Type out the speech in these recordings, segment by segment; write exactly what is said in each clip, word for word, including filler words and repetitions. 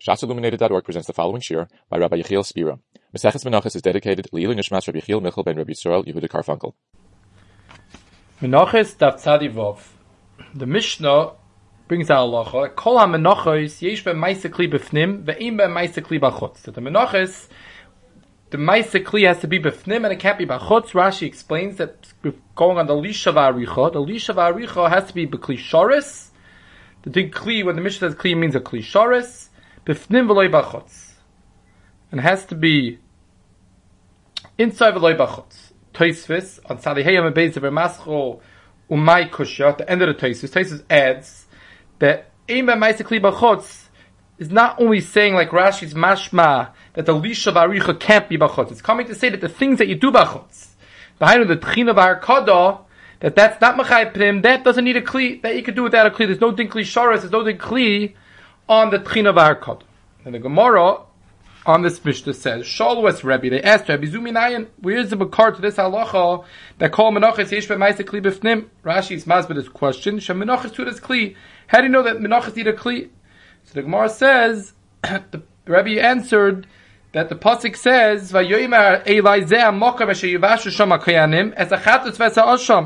Shas Illuminated dot org presents the following shir by Rabbi Yechiel Spira. Maseches Menachos is dedicated Le'ilu Nishmas Rabbi Yechiel Michal ben Rabbi Yisrael Yehuda Karfunkel. Menachos daf tzadi vav. The Mishnah brings out halacha. Kol ha-menachos yesh ben ma'aseh kli b'fnim ve'im ben ma'aseh kli b'chutz. So the menachos, the ma'aseh kli has to be b'fnim and it can't be b'chutz. Rashi explains that going on the lisha v'aricha, the lisha v'aricha has to be b'kli shoris. The big kli, when the Mishnah says kli, means a kli shoris. B'fnim v'loi b'chutz. And it has to be inside v'loi b'chutz. Tosfos on Salihayim and Beis of Maschol Umay Kusha at the end of the Tosfos. Tosfos adds that Eim Ma'aseh Kli B'chutz is not only saying like Rashi's mashma that the lisha v'aricha can't be b'chutz. It's coming to say that the things that you do b'chutz, behind the tchina v'harkada, that that's not machai prim. That doesn't need a kli. That you could do without a kli. There's no din kli sharas. There's no din kli on the tchina v'harkada. And the Gemara on this Mishnah says, Shalu es Rebbe, they asked Rebbe, Zuminayan, where is the makar to this halacha that call menachos yesh b'ma'aseh kli b'fnim? Rashi's masbid this question, Shem menachos to this kli. How do you know that menachos need a kli? So the Gemara says, the Rebbe answered that the pasuk says, Vayoyimar Elai zeh ha'mokam asher yivashu sham ha'koyanim es achatus v'esa asham.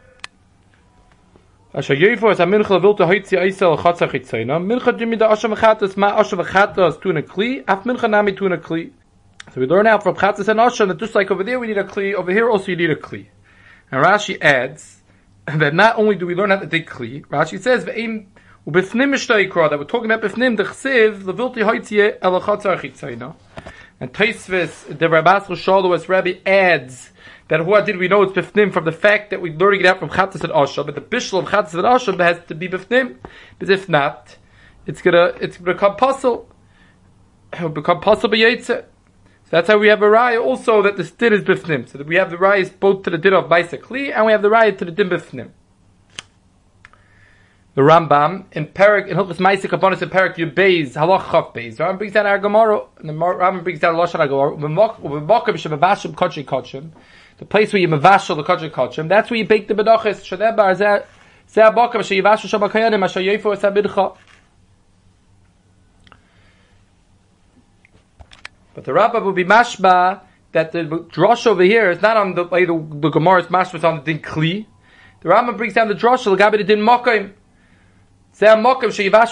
Asher yoyfo es ha'mincha levilta hoitzi aisel l'chatza chitzayna. Mincha jimi da asham achatus ma asham achatus tuna kli. Af mincha nami tuna kli. So we learn out from chatus and asham that just like over there we need a kli, over here also you need a kli. And Rashi adds that not only do we learn how to dig kli, Rashi says ve'im ubifnim mishtayikra, that we're talking about bifnim the chsiv levilta hoitzi el l'chatza chitzayna. And Tosfos the Rabbas Shalu as Rabbi adds that what did we know it's bifnim from the fact that we're learning it out from Chatas and Asham, but the bishul of Chatas and Asham has to be bifnim, because if not, it's gonna it's gonna become puzzle. It will become puzzle b'yetzer. So that's how we have a raya also that the din is bifnim. So that we have the raya both to the din of ma'aseh kli and we have the raya to the din bifnim. The Rambam in Perak in Hilchos Ma'aseh Kabbanis in Perak Yubeis Halach Chav Beis. The Rambam brings down our Gemara, and the Rambam brings down Lashon HaGemara. U'b'makom shebavashim kodshei kodshim, the place where you mavashal the kodshei kodshim, that's where you bake the bedachos. Shadeh bar zeh zeh ha'bakom sheyivashu sham ha'koyanim asher yoyfo es ha'mincha. But the Rambam will be mashba that the drosh over here is not on the way the, the Gemara is mashba, it's on the din kli. The Rambam brings down the drosh l'gabe the din makom. And the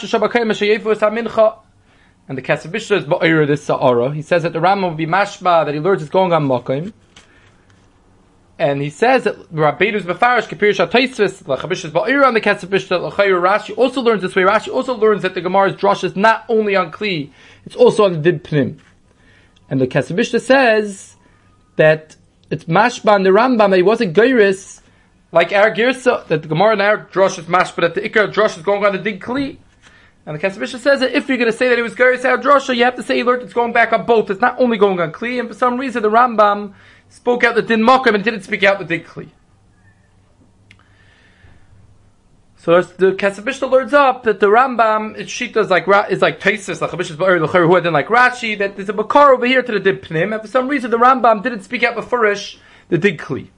Kesef is ba'ira this sa'ara. He says that the Rambam will be mashma that he learns is going on makom, and he says that Rabbeinu's befarish kapirish ataysis l'chabish is ba'ira on the Kesef Mishnah. Rashi also learns this way. Rashi also learns that the Gemara's drosh is not only on kli, it's also on the din pnim. And the Kesef Mishnah says that it's mashma on the Rambam that he wasn't geiris like our girsa, that the Gemara and our drosh is mash, but that the ikar drosh is going on the dig kli. And the Kesef Mishnah says that if you're going to say that it was geiris our drosha, you have to say he learned it's going back on both. It's not only going on kli, and for some reason the Rambam spoke out the din makom and didn't speak out the dig kli. So the Kesef Mishnah learns up that the Rambam, its shita is like is like Tosfos, like Chabish's ba'ir l'chayr who didn't like Rashi, that there's a makar over here to the dig pnim, and for some reason the Rambam didn't speak out befurish the dig kli.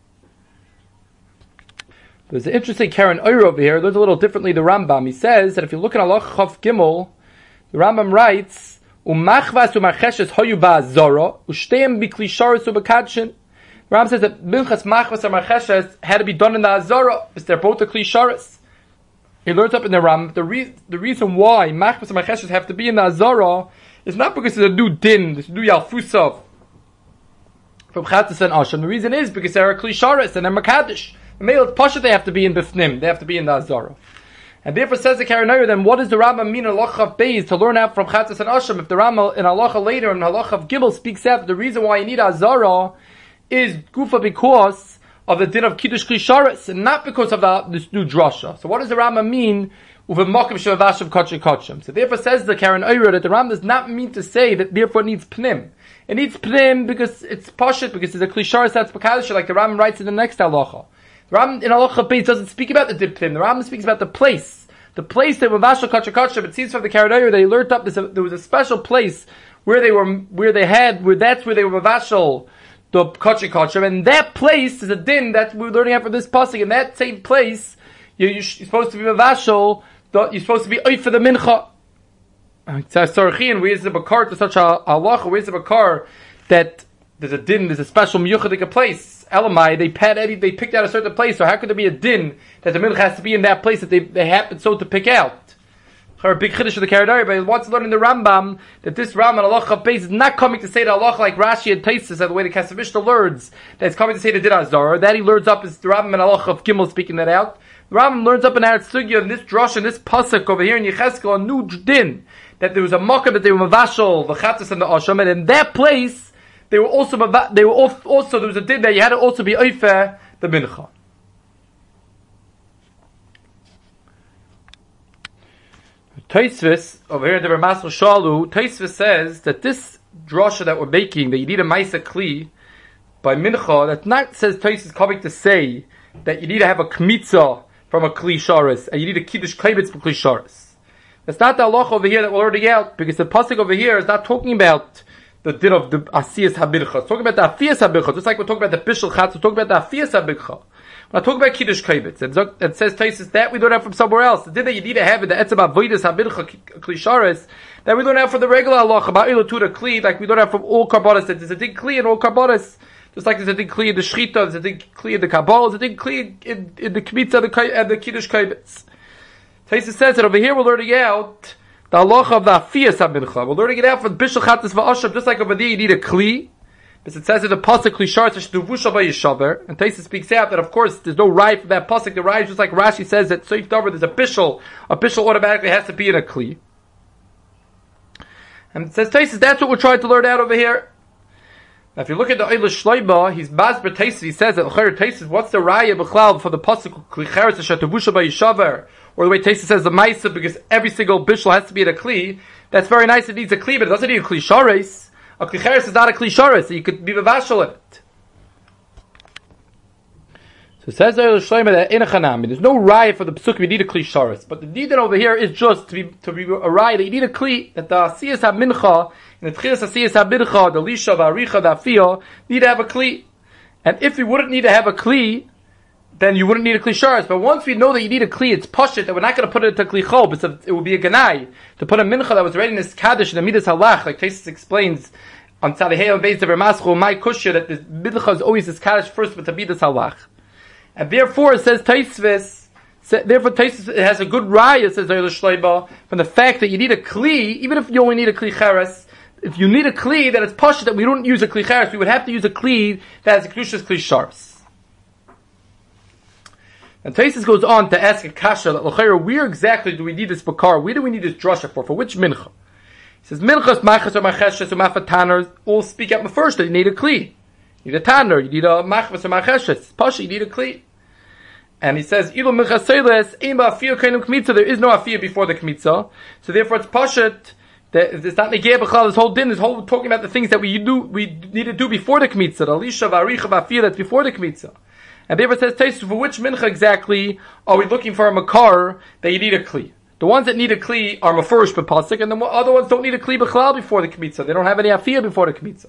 There's an interesting Karen Oyer over here. There's a little differently the Rambam. He says that if you look at Halach Chav Gimel, the Rambam writes, "Umachvas u'marcheshes hoyu ba'azara u'shteim b'kli sharis u'b'kadshin." The Rambam says that minchas machvas and marcheshes had to be done in the azara, because they're both the kli sharis. He learns up in the Rambam the, re- the reason why machvas and marcheshes have to be in the azara is not because it's a new din, this new yalfusav from Chatas and Asham. The reason is because they're a kli sharis and they're makadish. Male pasha they have to be in bifnim, they have to be in the azara, and therefore says the Karanayu. Then what does the Rambam mean in Halacha Beis to learn out from Chatas and Asham? If the Rambam in Halacha later in Halacha Gimel speaks out the reason why you need azara is gufa because of the din of kiddush kli sharis and not because of the, this new drasha. So what does the Rambam mean with a makom shevavashav kachim kachim? So therefore says the Karanayu that the Rambam does not mean to say that therefore it needs pnim. It needs pnim because it's pashut, because it's a kli sharis that's pakadish, like the Rambam writes in the next Halacha. The Rambam in Halacha Beis doesn't speak about the din pnim. The Rambam speaks about the place. The place that Mavashal Kachar Kachar, it seems from the Karanayu that he learned up a, there was a special place where they were, where they had, where that's where they were Mavashal the Kachar Kachar, and that place is a din that we're learning out from this pasuk. In that same place, you, you're supposed to be Mavashal, you're supposed to be oif for the mincha. Tzarchian, we use the bakar to such a halacha, we use the bakar that there's a din, there's a special miyuchadik place. Elamai, they pad Eddie, they picked out a certain place, so how could there be a din that the mincha has to be in that place that they, they happen so to pick out? A big chiddush of the Karadari, but he wants to learn in the Rambam that this Rambam halacha base is not coming to say the halacha like Rashi and Taisus, the way the Kasavishta learns, that it's coming to say the din azara. That he learns up is the Rambam and halacha of Gimel speaking that out. The Rambam learns up in Eretz Sugya, in this drush and this pasuk over here in Yecheskel, a new din, that there was a makkah that they were mavashal, the chatas and the asham, and in that place, they were also, they were also, there was a din that you had to also be oifer the mincha. Taisvis, over here in the Ramasel Shalu, Taisvis says that this drasha that we're making, that you need a maisa kli, by mincha, that not, says Taisvis coming to say, that you need to have a kmitza from a kli sharis, and you need a kiddush kaibitz from kli sharis. That's not the halacha over here that we're learning out, because the pasuk over here is not talking about the din of the asiyas habircha. It's talking about the afiyas habircha. Just like we're talking about the bishul chatz, we're talking about the afiyas habircha. We're not talking about kiddush kaibitz. It says Taisus that we learn out from somewhere else. The din that you need to have in the etzem avodas habircha kli sharis, that we learn out from the regular halacha about ilatuda kli, like we learn out from all karbanis. That there's a din kli in all karbanis. Just like there's a din kli in the shchita, there's a din kli in the kabbalah, there's a din kli in, in the kmitza and the kiddush kaibitz. Taisus says that over here we're learning out the halacha of the afiyas habircha. We're learning it out from bishul chatz va'asham, just like over there you need a kli. Because it says in the pasuk kli sharis sh'duvusha v'yishaver, and Taisus speaks out that of course there's no right for that pasuk. The right, just like Rashi says that soif davar, there's a bishul. A bishul automatically has to be in a kli. And it says Taisus that's what we're trying to learn out over here. Now, if you look at the Eilish Shleiba, he's Masber Taisus, he says that L'chayr Taisus, what's the raya b'chlal for the pasuk kli sharis sh'duvusha v'yishaver? Or the way Taisus says the Maisa, because every single bishul has to be in a kli. That's very nice. It needs a kli, but it doesn't need a kli sharis. A kli cheres is not a kli sharis, so you could be mavashal in it. So it says there that in a chanami, there's no raya for the psukim. You need a kli sharis, but the need over here is just to be to be a raya that you need a kli, that the asiyas hamincha and the tchilas asiyas hamincha, the lisha, the aricha, the afiyah need to have a kli. And if you wouldn't need to have a kli, then you wouldn't need a kli sharis. But once we know that you need a kli, it's pashit that we're not going to put it into kli chol, but it would be a ganai to put a mincha that was ready in this kaddish and the midas halach, like Taisus explains on tzadihei and beis of Ramaschu, my kushya, that the mincha is always this kaddish first with the midas halach, and therefore it says Taisvis, therefore Taisus it has a good raya, says Eilish Shleiba, from the fact that you need a kli, even if you only need a kli cheres. If you need a kli, then it's pashit that we don't use a kli cheres. We would have to use a kli that has a kedushas kli sharis. And Taisus goes on to ask a kasha that l'chayra, where exactly do we need this bakar? Where do we need this drasha for? For which mincha? He says minchas, machas, or macheshes, or mafataners all speak out first that you need a kli. You need a tanner, you need a machas or macheshes. Pasha, you need a kli. And he says, ilu minchas seiles, ein ba afiyah kainim kmitza. There is no afiyah before the kmitza, so therefore it's pashat. That it's not negei b'chal. This whole din is whole talking about the things that we do, we need to do before the kmitza. The lisha, v'aricha, v'afiyah that's before the kmitza. And therefore says Taisus, for which mincha exactly are we looking for a makar that you need a kli? The ones that need a kli are mafurish b'pasik, and the other ones don't need a kli b'chlal before the kmitza. They don't have any afiyah before the kmitza.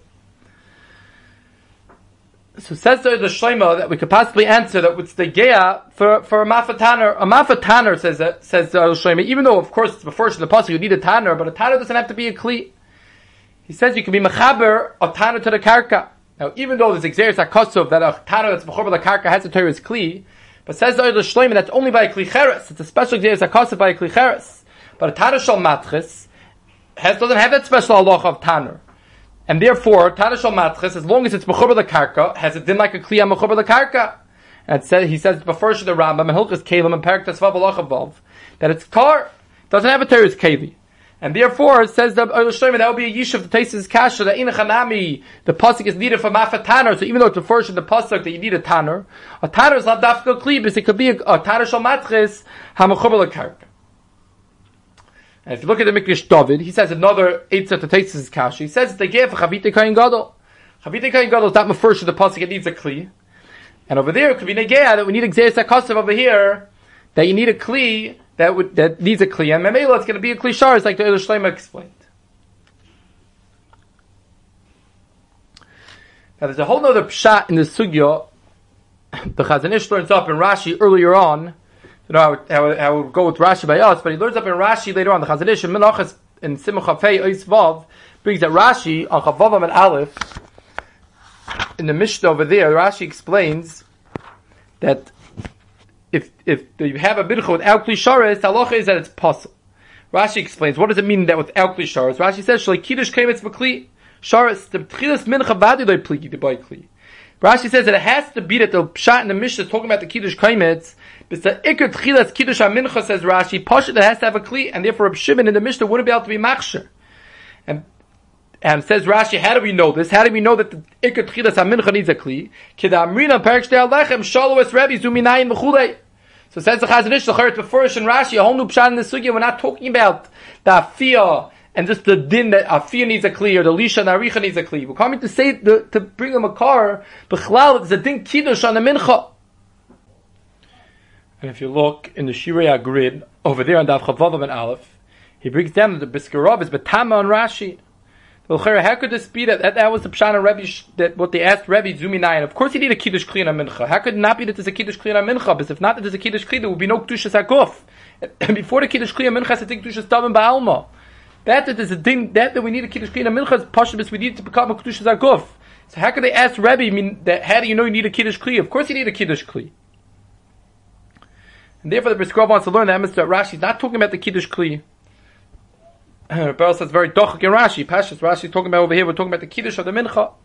So says there the shleima that we could possibly answer that with the geya for for a mafataner. A mafataner says that says the shleima, even though of course it's before in the pasuk you need a tanner, but a tanner doesn't have to be a kli. He says you can be mechaber a tanner to the karka. Now, even though there's exeris hakosov that a tanner that's b'chor b'lakarka has a Torah's kli, but says the Eilish Shleiman that's only by a kli cheres. It's a special exeris hakosov by a kli cheres. But a tanner shal matches has doesn't have that special halacha of tanner, and therefore tanner shal matches, as long as it's b'chor b'lakarka, has a din like a kli am b'chor b'lakarka. And it says he says before the Rambam and Hilchas Kalim and Perak Tesvav halacha vav that it's car doesn't have a Torah's kli. And therefore, it says that that would be a yish of the Taisus kasha that in a chanami the pasuk is needed for mafa tanner. So even though it's the first in the pasuk that you need a tanner, a tanner is not dafka klibis. It could be a, a tanner shal matches hamachubel karka. And if you look at the Mikdash David, he says another eitzah to Taisus kasha. He says they gave a chavite kain gadol. Chavite kain gadol is not the first in the pasuk. It needs a kli. And over there, it could be negea that we need exeris hakasav over here that you need a kli. That would, that needs a kli, and memela it's going to be a kli sharis, like the Eilish Shleiman explained. Now there's a whole other pshat in the sugya. The Chazon Ish learns up in Rashi earlier on. You know how how, how it would go with Rashi by us, but he learns up in Rashi later on. The Chazon Ish in Menachos in Simon Chafei Ois Vav brings that Rashi on Chavavam and Aleph in the Mishnah over there. Rashi explains that if if you have a bircha without kli sharis, the halacha is that it's possible. Rashi explains what does it mean that without kli sharis. Rashi says shalei kiddush kaimetz v'kli sharis the tchilas mincha vadi loy pligi the by kli. Rashi says that it has to be that the pshat in the Mishnah is talking about the kiddush kaimetz. But the ikar tchilas kiddush mincha says Rashi pasha that has to have a kli, and therefore Reb Shimon in the Mishnah wouldn't be able to be machsher. And And says Rashi, how do we know this? How do we know that the Iker Tchilas HaMincha needs a Kli? Kida Amrina Perik Shtei Alechem Shalo Es Rebbe Zuminayin V'chulei. So says the Chazon Ish, the Charet Befurish and Rashi, a whole new pshat in the sugya. We're not talking about the Afiyah and just the din that Afiyah needs a Kli or the Lisha and Aricha needs a Kli. We're coming to say, the, to bring them a car, B'chlal, it's a din Kiddush on the Mincha. And if you look in the Shirei grid over there on Daf Chavav and Aleph, he brings down that the Biskarov is Betama on Rashi. How could this be that, that that was the pshat of Rebbe, that what they asked Rebbe Zuminayin? Of course, he need a kiddush kli and a mincha. How could it not be that there's a kiddush kli and a mincha? Because if not that there's a kiddush kli, there would be no kedushas hakuf. And before the kiddush kli and mincha, it's a kedushas tav ba'alma. That that there's a thing that that we need a kiddush kli and a mincha is pashtus. We need to become a kedushas hakuf. So how could they ask Rebbe? I mean, that how do you know you need a kiddush kli? Of course, you need a kiddush kli. And therefore, the Brisker wants to learn that Mister Rashi is not talking about the kiddush kli. Rebbe says very dochik in Rashi. Pashas Rashi is talking about over here. We're talking about the kiddush of the mincha.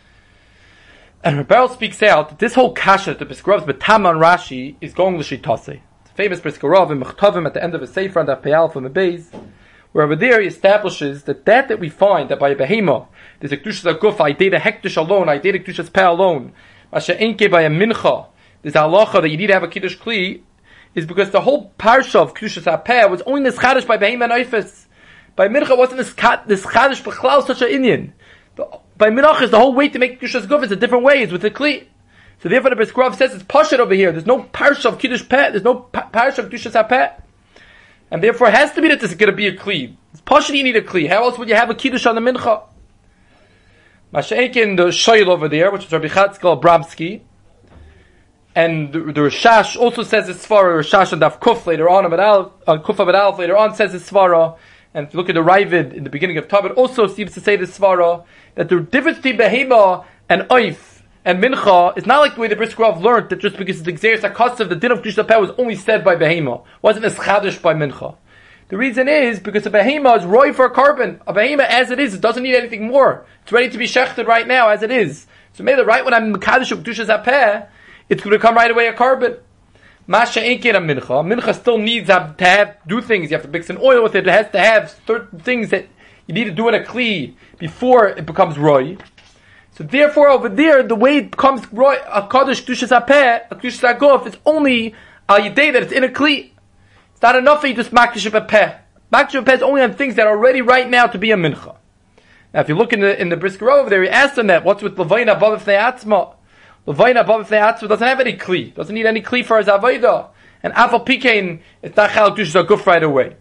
And Rebbe speaks out that this whole kasha, the Briskerov's betam on Rashi, is going l'shitase. It's a famous Briskerov in Mechtavim at the end of a sefer and Peyal from the Beis, where over there he establishes that that that we find that by a behema there's a kedushas aguf, I did a hektish alone, I did a kedushas peh alone. Masha enke by a mincha, there's a halacha that you need to have a kiddush kli, is because the whole parsha of kedushas apeh was only nischadish by behema and oifis. By mincha wasn't this this chadish b'chlal such an Indian. By mincha, the whole way to make kedushas guf is a different way. It's with the kli. So therefore, the Briskerov says it's pashut over here. There's no parsha of kiddush peh. There's no parsha of kedushas hapeh, and therefore it has to be that this is going to be a kli. It's pashut. You need a kli. How else would you have a kiddush on the mincha? Masha'ekin the shoyl over there, which is Rabbi Chatzkel Abramsky, and the, the Rashash also says it's svara. Rashash and Daf Kuf later on, on Kuf Abed Alf later on says it's svara. And if you look at the Ravid in the beginning of Tabit, also seems to say the Svara, that the difference between Behema and Oif and Mincha is not like the way the Briskerov learned, that just because the Xeris HaKasav, the din of Kedushas HaPeh was only said by Behema, wasn't as Chadish by Mincha. The reason is, because a Behema is Roy for a carbon. A Behema as it is, it doesn't need anything more. It's ready to be shechted right now as it is. So maybe right when I'm Mekadosh of Kedushas HaPeh, it's going to come right away a carbon. Masha ain't get a mincha. Mincha still needs have, to have do things. You have to mix in oil with it. It has to have certain things that you need to do in a kli before it becomes roy. So therefore, over there, the way it becomes roy, a kaddish kedushas hapeh, a kedushas haguf, is only al yedei that it's in a kli. It's not enough that you just makdish a peh. Makdish a peh is only on things that are ready right now to be a mincha. Now, if you look in the in the Brisker over there, he asked them that. What's with levayna above if they atzma? Levayna above doesn't have any kli, doesn't need any kli for his avodah, and afal pikein it's not chal kedushas haguf right away.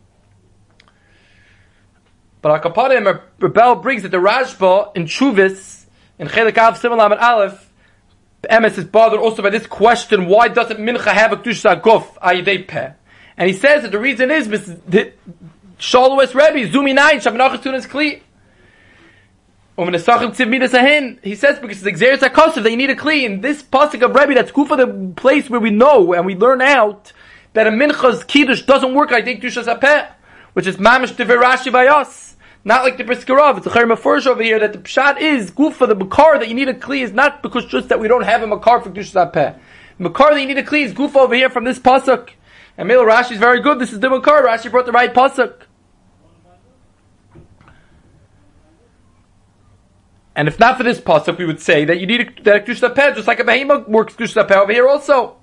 But Akapadim Rebel brings that the Rashba in Chuvis in Chelik Av Simalam and Aleph, Emes is bothered also by this question: why doesn't Mincha have a kedushas haguf ayidei peh? And he says that the reason is that Shaluas Rebbe Zuminayin Shavnachas Tunas Kli. He says because the Xeris HaKasav they need a kli. In this pasuk of Rebbe, that's good for the place where we know and we learn out that a mincha's kiddush doesn't work. I think kedushas hapeh, which is mamish devar Rashi by us, not like the Briskerov. It's a chayim afurish over here that the pshat is good for the makar that you need a kli is not because just that we don't have a makar for kedushas hapeh. The makar that you need a kli is goof over here from this pasuk. And Mil Rashi is very good. This is the makar. Rashi brought the right pasuk. And if not for this pasuk, we would say that you need a, that a kedushas hapeh, just like a behema works kedushas hapeh over here also.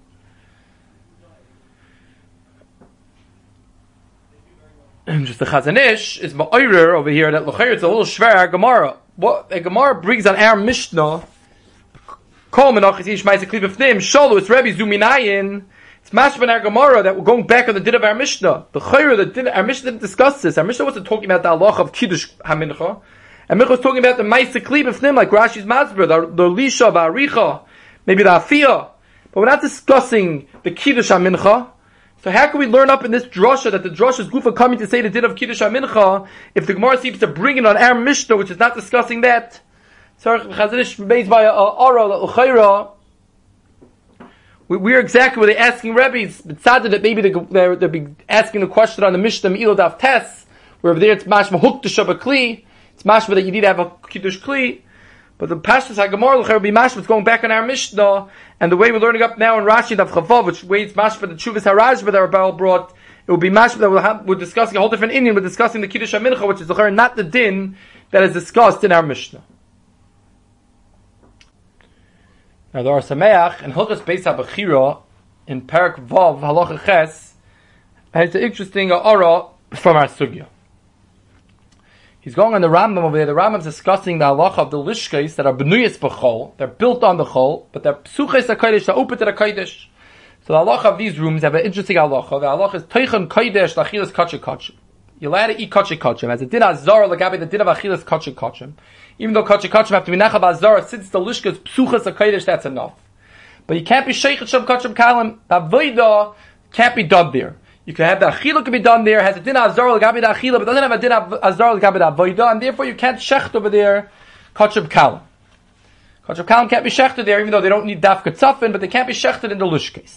And just the Chazon Ish is ma'orer over here that l'chayr it's a little shver Gemara. What a Gemara brings on our Mishnah, Kol menachas ish ma'aseh kli b'fnim shalu it's Rebbe Zuminayin. It's mashman our Gemara that we're going back on the din of our Mishnah. The chayr the din our Mishnah didn't discuss this. Our Mishnah wasn't talking about the halacha of kiddush hamincha. And Mincha was talking about the Maisa Kli B'fnim, like Rashi's Masber, the, the Lisha, the Aricha, maybe the Afiyah. But we're not discussing the Kiddush HaMincha. So how can we learn up in this drasha that the drasha is gufa coming to say the din of Kiddush HaMincha if the Gemara seems to bring it on our Mishnah, which is not discussing that? So Chazanish based by a Ara, L'Chaira, we're exactly where they're asking rabbis. It's sad that maybe they're, they're be asking a question on the Mishnah Me'ilo Daf Tes, where over there it's mashma hukdash of a kli. It's mashma that you need to have a kiddush kli. But the Pashtus HaGemara will be mashma. It's going back on our Mishnah, and the way we're learning up now in Rashi Daf Chavav, which way it's mashma the Chuvas HaRajba that Rabbi brought, it will be mashma that we'll have, we're discussing a whole different Indian. We're discussing the Kiddush HaMincha, which is not the din that is discussed in our Mishnah. Now the Or Sameach and Hilchos Beis HaBechira in Parak Vav Halacha Ches has an interesting aura from our sugya. He's going on the Rambam over there. The Rambam's discussing the halacha of the lishkes that are benuyas b'chol. They're built on the chol, but they're psuches hakodesh. They're open to the kodesh. So the halacha of these rooms have an interesting halacha. The halacha is teichon kodesh lachilas kachim kachim. You're allowed to eat kachim kachim as a din azar lagabi the din of achilas kachim kachim. Even though kachim kachim have to be nachal azar, since the lishka is psuches hakodesh, that's enough. But you can't be sheikhet sham kachim kalim. The avodah can't be done there. You can have the achila can be done there, has a din azar l'gabi the achila, but doesn't have a din azar l'gabi the avodah, and therefore you can't shecht over there kachim kalim. Kachim kalim can't be shechted there, even though they don't need daf katzafin, but they can't be shechted in the lushkes.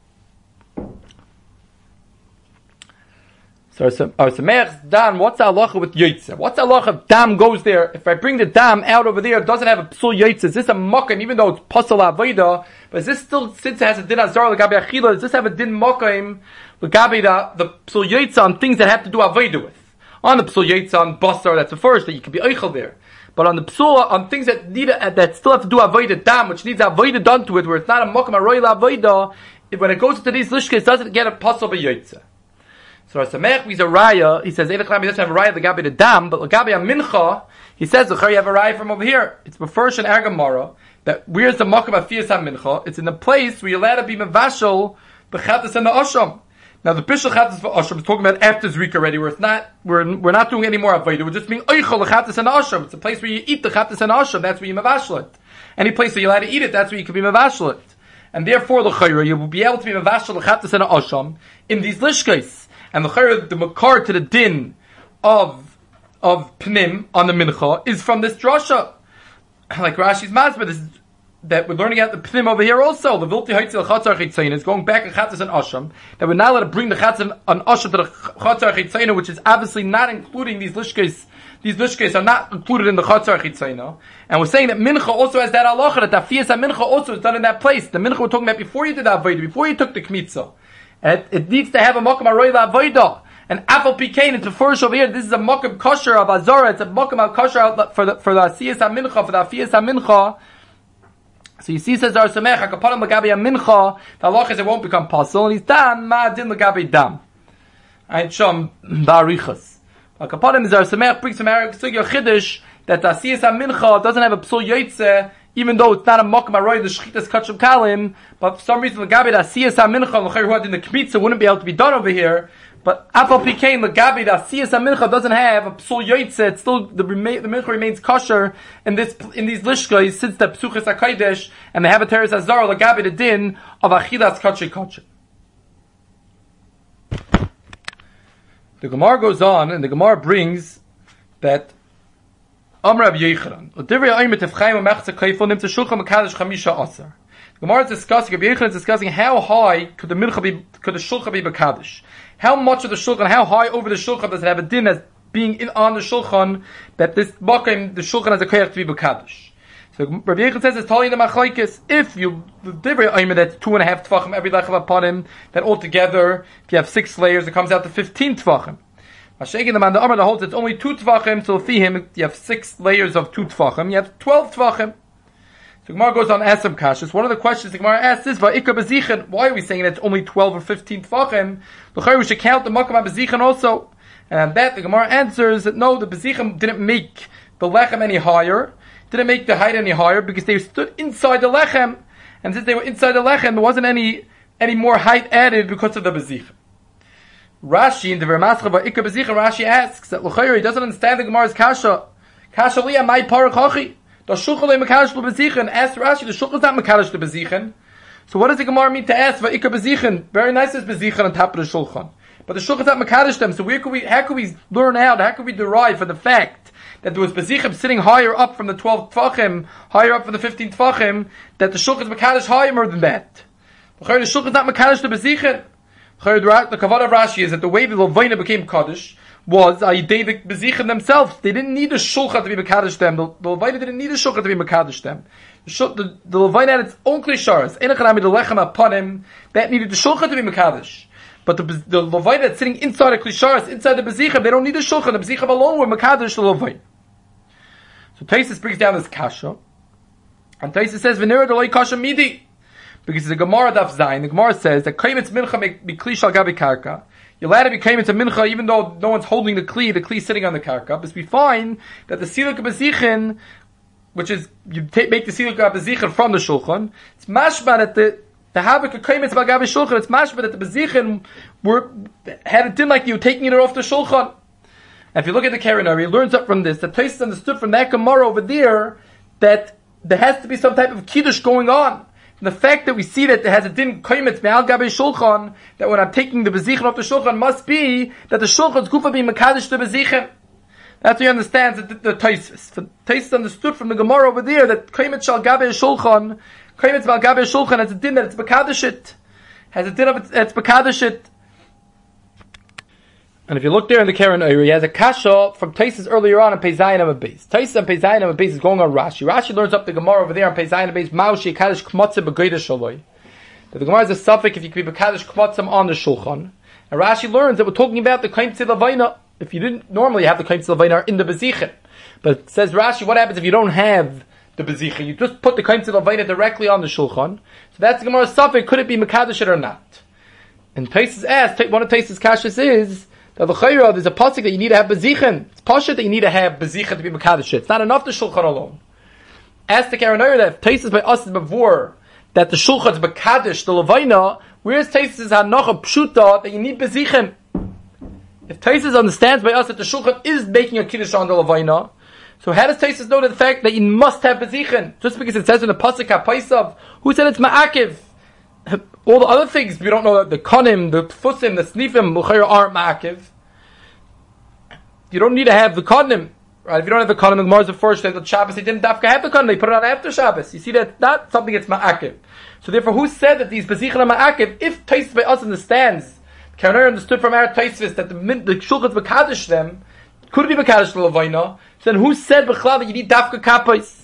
So, our Sameach's dam, what's the halacha with yotze? What's the halacha if dam goes there? If I bring the dam out over there, it doesn't have a psul yotze. Is this a mokim, even though it's pasal avodah, but is this still, since it has a din azar l'gabi achila, does this have a din mokim l'gabi the, the psul yotze on things that have to do avodah with? On the psul yotze on basar, that's the first, that you can be eichel there. But on the psul, on things that need a, that still have to do avodah dam, which needs avodah done to it, where it's not a mokim aroy l'avodah, when it goes into these lishkes, it doesn't get a pasal b'yotze. So Samech, he's a raya. He says, Eilach he doesn't have a raya l'gabi the dam, but l'gabi a mincha, he says, you have a raya from over here. It's before in our Gemara, that where's the makam afiyas ha-mincha? It's in the place where you're allowed to be mevashal the chatas and the asham. Now the bishul chatas for asham is talking about after Zrika already, where it's not, we're, we're not doing any more avodah. We're just being oichol the chatas and the asham. It's a place where you eat the chatas and the asham. That's where you mevashal it. Any place where you're allowed to eat it, that's where you can be mevashal it. And therefore, l'chayra, you will be able to be mevashal the chatas and the asham in these lishkes. And the chayr, the makar to the din of of pnim on the mincha is from this drasha, like Rashi's masber. This is, that we're learning out the pnim over here also. The vilti haitzil chatzar chitzayin is going back in chatzas and asham. That we're not allowed to bring the chatzas and asham to the chatzar chitzayin, which is obviously not including these lishkes. These lishkes are not included in the chatzar chitzayin. And we're saying that mincha also has that halacha, that tafiyas mincha also is done in that place. The mincha we're talking about before you did that avodah, before you took the kmitza. It, it needs to have a mokum aroy la'avodah. And afal pikein, it's referred over here. This is a mokum kosher of azara. It's a mokum al kosher for the for the asiyas ha-mincha, for the afiyas ha-mincha. So you see, says Zar Samech, hakapanim l'gabi ha-mincha. The halach is it won't become possible. And he's dam ma din l'gabi dam. Ein shom ba'arichas. Hakapanim Zar Samech brings from Arab sugya chiddush that the asiyas ha-mincha doesn't have a psul yotze, even though it's not a mokum aroy the shchitas kachim kalim, but for some reason the gabi the asiyas ha-mincha l'chayr who had in the kmitza wouldn't be able to be done over here. But afal pikein the gabi the asiyas ha-mincha doesn't have a psul yotze. It's still the remain the mincha remains kosher in this in these lishkos since the psuchas hakodesh and they have a teres azar the gabi the din of achilas kachim kachim. The Gemara goes on and the Gemara brings that. Amar Rabbi Yochanan. Udivrei Ayim Tefchaim Mechza Kaifon Nimtza Shulchan Mekadosh Chamisha Aser. The Gemara is discussing. Rabbi Yochanan is discussing how high could the mincha be, could the shulchan be Mekadosh? How much of the shulchan, how high over the shulchan does it have a din as being in, on the shulchan that this makom the shulchan has a koyach to be Mekadosh? So Rabbi Yochanan says it's totally the machlokes. If you the Divrei Ayim that's two and a half tefachim every lechav upon him, that altogether if you have six layers it comes out to fifteen tefachim. Mashiach the man the Amar holds it's only two tvachim, so for him you have six layers of two tvachim, you have twelve tvachim. So Gemara goes on asks some kashas. One of the questions the Gemara asks is Va'ikar bezichin. Why are we saying that it's only twelve or fifteen tvachim? L'chayr we should count the makam bezichin also. And on that the Gemara answers that no, the bezichin didn't make the lechem any higher, didn't make the height any higher because they stood inside the lechem, and since they were inside the lechem, there wasn't any any more height added because of the bezichin. Rashi in the Vermaschah Va'ikar Bezichin, Rashi asks that l'chayr he doesn't understand the Gemara's kasha. Kasha liya mai parach hachi. The shulchan le mekadosh le bezichin. Ask Rashi, the shulchan is not mekadosh le bezichin. So what does the Gemara mean to ask? Va'ikar bezichin. Very nice is bezichin on top of the shulchan. But the shulchan is not makadosh them. So where could we, how could we learn out, how could we derive from the fact that there was bezichim sitting higher up from the twelve tfachim, higher up from the fifteen tfachim, that the shulchan is makadosh higher more than that? The shulchan is not makadosh the bezichin. The kavod of Rashi is that the way the Levina became kaddish was uh, they the bezichim themselves. They didn't need a shulchan to be makadosh them. The, the Levina didn't need a shulchan to be makadosh them. The, shul, the, the Levina had its own klisharas. Enochanami the lechem upon him that needed the shulchan to be makadosh. But the, the Levina that's sitting inside the klisharas, inside the bezichim, they don't need a shulchan. The bezichim alone were makadosh the Levina. So Taisus brings down this kasha, and Taisus says v'nira delay kasha midi. Because the Gemara daf zayin, the Gemara says that kaimitz mincha may be kli shal gabi karka. You're allowed to be kaimitz a mincha even though no one's holding the kli, the kli sitting on the karka. But we find that the siluk bezichin, which is you take, make the siluk bezichin from the shulchan, it's mashma that the the havik a kaimitz bal gabi shulchan. It's mashma that the bezichin were had it din like you taking it off the shulchan. And if you look at the Karanari, he learns up from this that Taisus understood from that Gemara over there that there has to be some type of kiddush going on. And the fact that we see that it has a din kaimitz me'al gabe shulchan, that when I'm taking the bezichin off the shulchan, must be that the shulchan's gufa being mekadosh the bezichin. That's what he understands the, the Taisus. The Taisus understood from the Gemara over there that kaimitz shal gabe shulchan, kaimitz me'al gabe shulchan has a din that it's mekadosh it, has a din of it's mekadosh it. And if you look there in the Karen Uri, he has a kasha from Taisus earlier on in Peizayin Amud Beis. Taisus and Peizayin Amud Beis is going on Rashi. Rashi learns up the Gemara over there on Peizayin Amud Beis, Maushi Kaddish Kmotzim B'Geidah Shaloi. That the Gemara is a suffix if you could be Kaddish Kmotzim on the Shulchan. And Rashi learns that we're talking about the Kaim Tzilavaina. If you didn't normally have the Kaim Tzilavaina in the Bezichin. But it says Rashi, what happens if you don't have the Bezichin? You just put the Kaim Tzilavaina directly on the Shulchan. So that's the Gemara's suffix, could it be Mekadosh it or not? And Taisus asked, one of Taisus' kashas is, that the Chayra, there's a pasuk that you need to have bezichin. It's pasuk that you need to have bezichin to be mekadosh. It's not enough the shulchan alone. Ask the Karanayr that if Taisus by us before that the shulchan is mekadosh the levina, where's Taisus hanocha pshuta that you need bezichin? If Taisus understands by us that the shulchan is making a kiddush on the levina, so how does Taisus know the fact that you must have bezichin? Just because it says in the pasuk ha'paisav, who said it's ma'akiv? All the other things, we don't know that the konim, the fusim, the snifim, aren't ma'akiv. You don't need to have the konim. Right? If you don't have the konim, the Gemara is the first day that Shabbos, they didn't dafka have the konim, they put it on after Shabbos. You see that not something that's ma'akiv. So therefore, who said that these bezichim are ma'akiv? If Taisus by us understands, Karanayr understood from our Taisus that the, the shulchan's mekadosh them, could it be mekadosh the levayna? So then who said b'chlal that you need dafka kapais?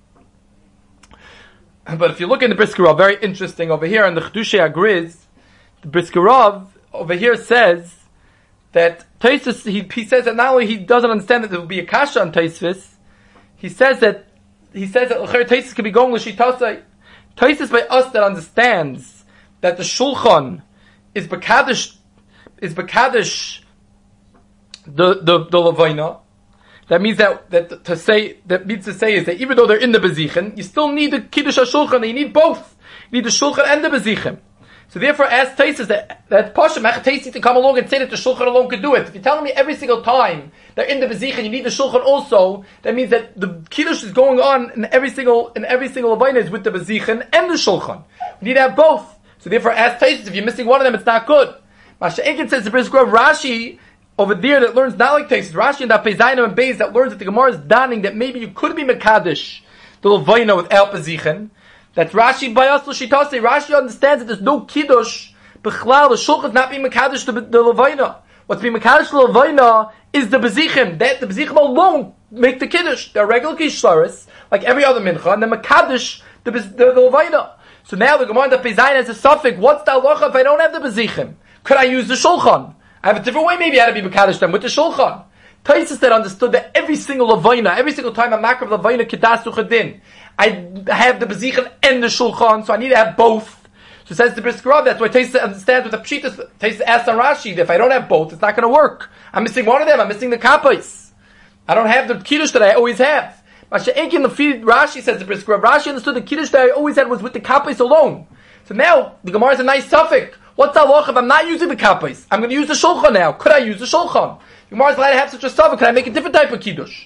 But if you look in the Brisker Rav, very interesting over here in the Chedushay Agriz, the Brisker Rav over here says that Taisus, he, he says that not only he doesn't understand that there will be a kasha on Taisus, he says that he says that Taisus can be going l'shitasai. Taisus by us that understands that the shulchan is bekadish is bekadish the the the levayna. That means that, that to say, that means to say is that even though they're in the bezichin, you still need the kiddush shulchan. You need both. You need the shulchan and the bezichin. So therefore, ask Taisus that that pasha Taisi to come along and say that the shulchan alone could do it. If you're telling me every single time they're in the bezichin, you need the shulchan also. That means that the kiddush is going on in every single in every single levayna is with the bezichin and the shulchan. We need to have both. So therefore, ask Taisus if you're missing one of them, it's not good. Masha Ekin says the Brisker Rav Rashi over there that learns not like Taisus, Rashi and Daf Peizayin and Beis that learns that the Gemara is daning that maybe you could be mekadosh the levayna without bezichin. That's Rashi by us l'shitase. Rashi understands that there's no kiddush b'chlal. The shulchan is not being mekadosh the, the levayna. What's being mekadosh the levayna is the bezichin. That the bezichin alone make the kiddush. They're regular kishlaris like every other mincha, and then mekadosh the the, the levayna. So now the Gemara and Daf Peizayin has a suffix. What's the halacha if I don't have the bezichin? Could I use the shulchan? I have a different way maybe how to be mekadosh them with the shulchan. Taisus that understood that every single levayna, every single time I makar levayna kedasu chedin, I have the bezichin and the shulchan, so I need to have both. So it says the Brisker Rav, that's why Taisus understands with the pshitas. Taisus asks on Rashi that if I don't have both, it's not going to work. I'm missing one of them. I'm missing the kapais. I don't have the kiddush that I always have. Mashenkin the feed Rashi says the Brisker Rav. Rashi understood the kiddush that I always had was with the kapais alone. So now the Gemara is a nice suffix. What's the halacha if I'm not using the kapais? I'm going to use the shulchan now. Could I use the shulchan? The Gemara is allowed to have such a suffix. Could I make a different type of kiddush?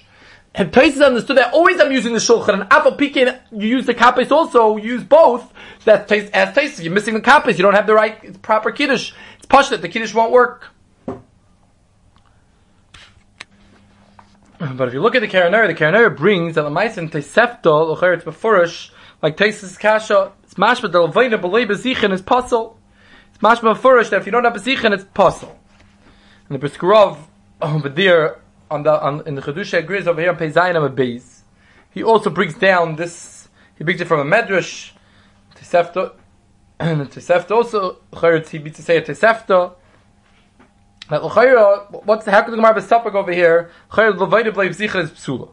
And Taisus understood that always I'm using the shulchan, and Afal Pikin, you use the kapis also, you use both. That Tais, as Taisus, you're missing the kapis, you don't have the right, it's proper kiddush. It's pashut, the kiddush won't work. But if you look at the Karanera, the Karanera brings that the Maisin Teisefta, l'cher it's befurish, like Taisus Kasha, it's mashma, the Levayna B'lei Bezichin is puzzle. It's mashma befurish that if you don't have Bezichin, it's puzzle. And the Briskerov, over there, on the, on, in the Chedusha agrees over here on Peizayin of Beis, he also brings down this, he brings it from a Medrash, Teisefta, and Teisefta also, l'cher he beats to say a Teisefta, that l'chayra, what's the, how could the Gemara B'Sapak over here? L'chayra l'vayna b'lei v'zicha is psula.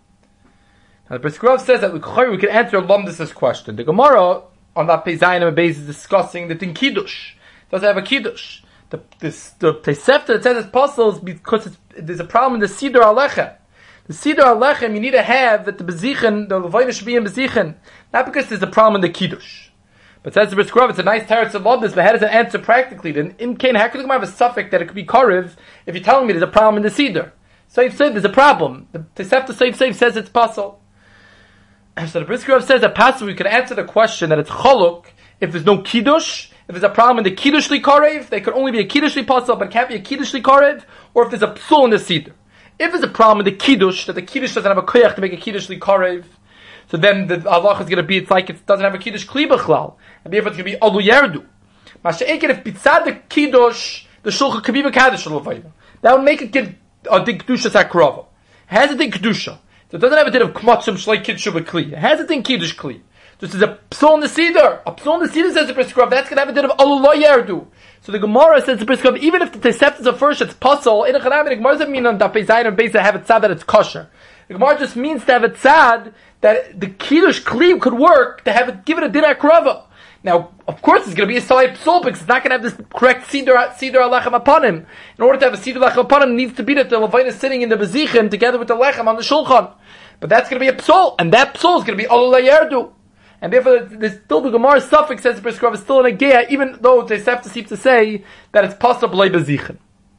Now the Briskerov says that l'chayra we can answer Lomdus' question. The Gemara on that Peizayin and Beis is discussing the thing kiddush. It doesn't have a kiddush. The this, the Teisefta that says it's puzzles because it's, there's a problem in the Siddur Alechem. The Siddur Alechem you need to have that the Bezichen, the l'vayna should be in Bezichen, not because there's a problem in the kiddush. But says the Briskerov, it's a nice teretz of this, but how does it answer practically? Then in Cain, how could you have a suffix that it could be Karev if you're telling me there's a problem in the Cedar? Saif said there's a problem. The Tesefta Saif Saif says it's puzzle. So the Briskerov says that possibly we could answer the question that it's Choluk if there's no Kiddush, if there's a problem in the Kiddushli Karev, there could only be a Kiddushli puzzle, but it can't be a Kiddushli Karev, or if there's a Psul in the Cedar. If there's a problem in the Kiddush, that the Kiddush doesn't have a Koyach to make a Kiddushli Karev, so then the Allah is going to be, it's like it doesn't have a Kiddush Kli B'chlal. And therefore it's going to be Alu Yerdu. Masha'ekin, if Bitzad the Kiddush, the Shulchan could be B'Kaddush L'Vayna. That would make it get a Din Kedusha Sakrava. It has a Din Kedusha. So it doesn't have a Din of Kmatshim Shlei Kiddush B'Kli. It has a Din Kiddush Kli. This is a Psal in the Cedar. A Psal in the Cedar says the Briskerov, that's going to have a Din of Alu Yerdu. So the Gemara says the Briskerov, even if the Tesefta is a first, it's puzzle. In a Chanam, the Gemara doesn't mean on Daf Zayin and Beis to have it tzad that it's kosher. The Gemara just means to have it tzad that the Kiddush Kli could work to have it given a Din Akrava. Now, of course, it's going to be a Salai Psal because it's not going to have this correct Siddur Siddur Alechem upon him. In order to have a Siddur Alechem upon him, it needs to be that the Levayna is sitting in the Bezichim together with the Lechem on the Shulchan. But that's going to be a Psal, and that Psal is going to be Alul Yerdu. And therefore, there's still the Gemara suffix says the Briskerov is still in a Geah, even though they have to seem to say that it's possible by Bezichim.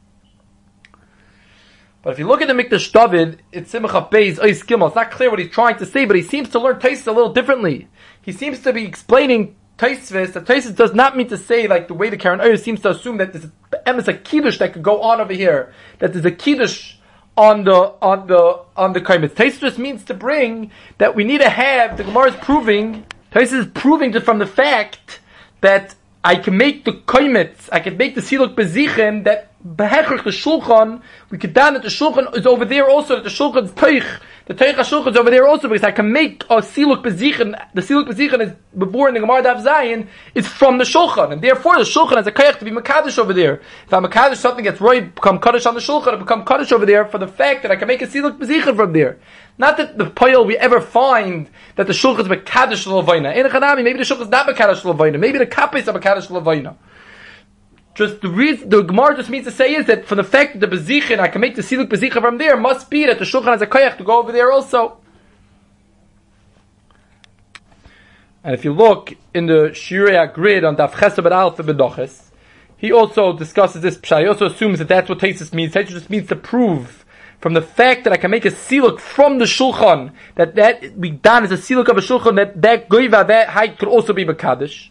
But if you look at the Mikdash David, it's Simcha Beis Ois Gimel. It's not clear what he's trying to say, but he seems to learn Taisus a little differently. He seems to be explaining Taisvis, that Taisus does not mean to say, like the way the Karen Oyer seems to assume that there's a, a Kiddush that could go on over here, that there's a Kiddush on the, on the, on the Kaimitz. Taisus just means to bring that we need to have, the Gemara is proving, Taisus is proving just from the fact that I can make the Kaimitz, I can make the Siluk Bezichim, that Behechrich the Shulchan, we could down that the Shulchan is over there also, that the Shulchan's Teich, the Teich HaShulchan is over there also, because I can make a Siluk Bezichim, the Siluk Bezichim is before in the Gemara Daf Zayin, is from the Shulchan, and therefore the Shulchan has a Kayach to be Makadosh over there. If I'm Makadosh, something gets right, become Kaddish on the Shulchan, it become Kaddish over there for the fact that I can make a Siluk Bezichim from there. Not that the Poyel we ever find that the Shulchan is Makadosh L'Vayna. In a Chanami, maybe the Shulchan is not Makadosh L'Vayna, maybe the Kapis are Makadosh L'Vayna. Just the reason, the Gemara just means to say is that for the fact that the Bezichin, I can make the Siluk Bezichin from there, must be that the Shulchan has a Koyach to go over there also. And if you look in the Shirei grid on Daf Chesed Alpha Bedoches, he also discusses this Pshat. He also assumes that that's what Taisus means. Taisus just means to prove from the fact that I can make a Siluk from the Shulchan, that that be done as a Siluk of a Shulchan, that that Goiva, that height could also be Mekadosh.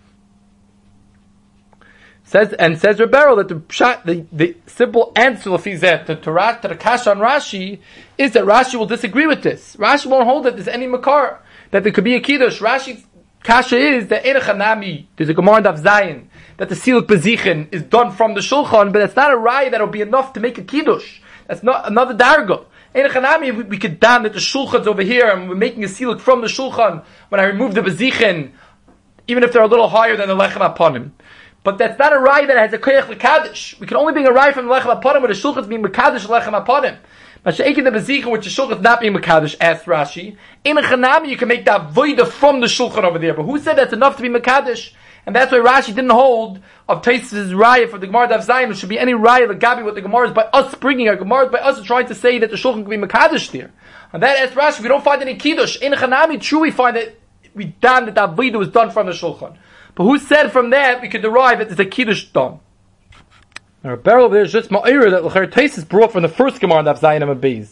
Says and says Rebero that the pshat, the, the simple answer of Fizet to, to, to the Kasha on Rashi is that Rashi will disagree with this. Rashi won't hold that there's any makar, that there could be a kiddush. Rashi's Kasha is that Ein Chanami, there's a Gemara Daf Zayin, that the Siluk Bezichin is done from the Shulchan, but it's not a Rai that'll be enough to make a kiddush. That's not another dargo. Ein Chanami, we, we could down that the Shulchan's over here and we're making a Siluk from the Shulchan when I remove the Bezichin, even if they're a little higher than the Lechem upon him. But that's not a rai that has a koyach l'kadish. We can only bring a rai from the lechem aponim where the shulchan is being mekadosh lechem aponim. Masha'ekin the bezichin which the shulchan is not being mekadosh, asked Rashi. In a chanami you can make that voida from the shulchan over there. But who said that's enough to be mekadosh? And that's why Rashi didn't hold of Taisus' raya for the Gemara Daf Zayin. There should be any raya l'gabi with the Gemara is by us bringing our Gemara by us trying to say that the shulchan can be mekadosh there. And that asked Rashi, we don't find any kiddush. In a chanami, true we find that we done that that voida was done from the shulchan. But who said from that we could derive that there's a kiddush done? Now, a barrel there's just ma'ira that L'cher Taisus brought from the first Gemara Daf Zayin and Beis,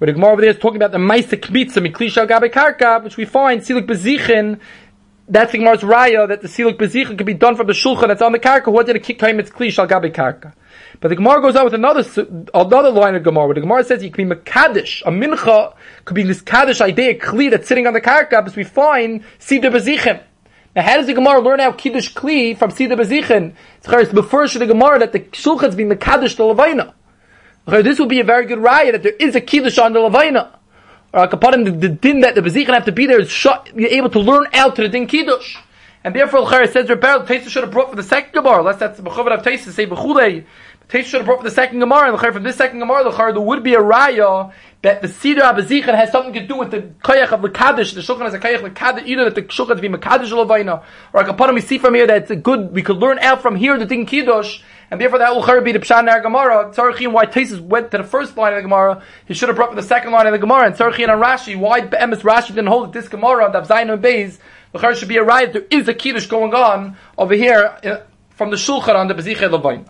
where the Gemara over there is talking about the Maisa Kmitza, Miklisha Gabe Karka, which we find, Siluk Bezichin, that's the Gemara's Raya, that the Siluk Bezichin can be done from the Shulchan that's on the Karka. What did it kick time? It's Klisha Gabe Karka. But the Gemara goes on with another another line of Gemara, where the Gemara says you can be Mekadesh, a Mincha, could be this Kaddish idea, Kli, that's sitting on the Karka, because we find Sida Bezichin. Now, how does the Gemara learn out Kiddush Kli from Sida Bezichin? It's before the Gemara that the Shulchan's be Mekadesh the Levaina. This would be a very good raya that there is a Kiddush on the Levaina. Or upon the, the din that the Bezichin have to be there is shut, you're able to learn out to the din Kiddush. And therefore, it says, Rebel, Taisa should have brought for the second Gemara, unless that's the Mechavar of Taisa, say Bechulei. Taisa should have brought for the second Gemara, and from this second Gemara, there would be a raya that the Sida Bezichin has something to do with the Koyach of the Kaddish. The Shulchan has a Koyach of the Kaddish, either that the Shulchan to be Mekadesh or Levaina. Or upon we see from here that it's a good, we could learn out from here the din Kiddush. And therefore that will be the Pshan in our Gemara. Tzarchi and why Taisus went to the first line of the Gemara, he should have brought for the second line of the Gemara. And Tzarchi and Rashi, why Be'emes Rashi didn't hold this Gemara, that Zayin and Beis, the Char should be a riot. There is a Kiddush going on over here uh, from the Shulchan on the Bezichin Levain.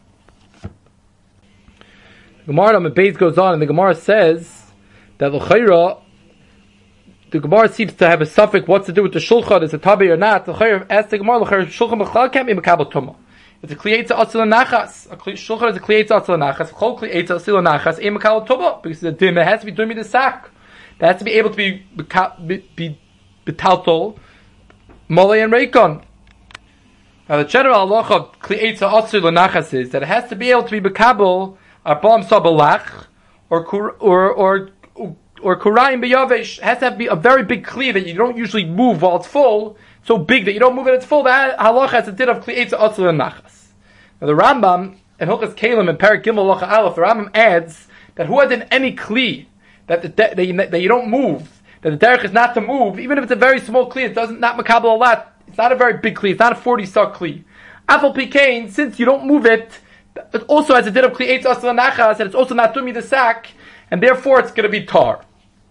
Gemara on the Beis goes on, and the Gemara says that L'chayra, the Gemara seems to have a suffix, what's to do with the Shulchan, is it Tabi or not? L'chayra, ask the Gemara, L'chayra, Shulchan B'chlal can't be Mekabel Tumah. It's a kliyetza atzil nachas. A shulchan is a kliyetza atzil nachas. Chol kliyetza atzil nachas. Ein mekal tova, because the dim it has to be doing me the sack. That has to be able to be be betaltol, molei and reikon. Now the general halacha of kliyetza atzil nachas is that it has to be able to be bekabel arbam sabalach or or or or kurayim beyavesh. It has to have be a very big kli that you don't usually move while it's full. So big that you don't move it, it's full. That halacha has a din of kliyetza atzil and nachas. Now the Rambam in Hilchas Kalim in Parak Gimel Halacha Aleph, the Rambam adds that who has in any kli that the de- that, you, that you don't move, that the derech is not to move, even if it's a very small kli, it doesn't not makabel a lot. It's not a very big kli. It's not a forty saw kli. Afal pikain, since you don't move it, it also has a din of kliyetza atzil and nachas, and it's also not tumi the sack, and therefore it's going to be tar.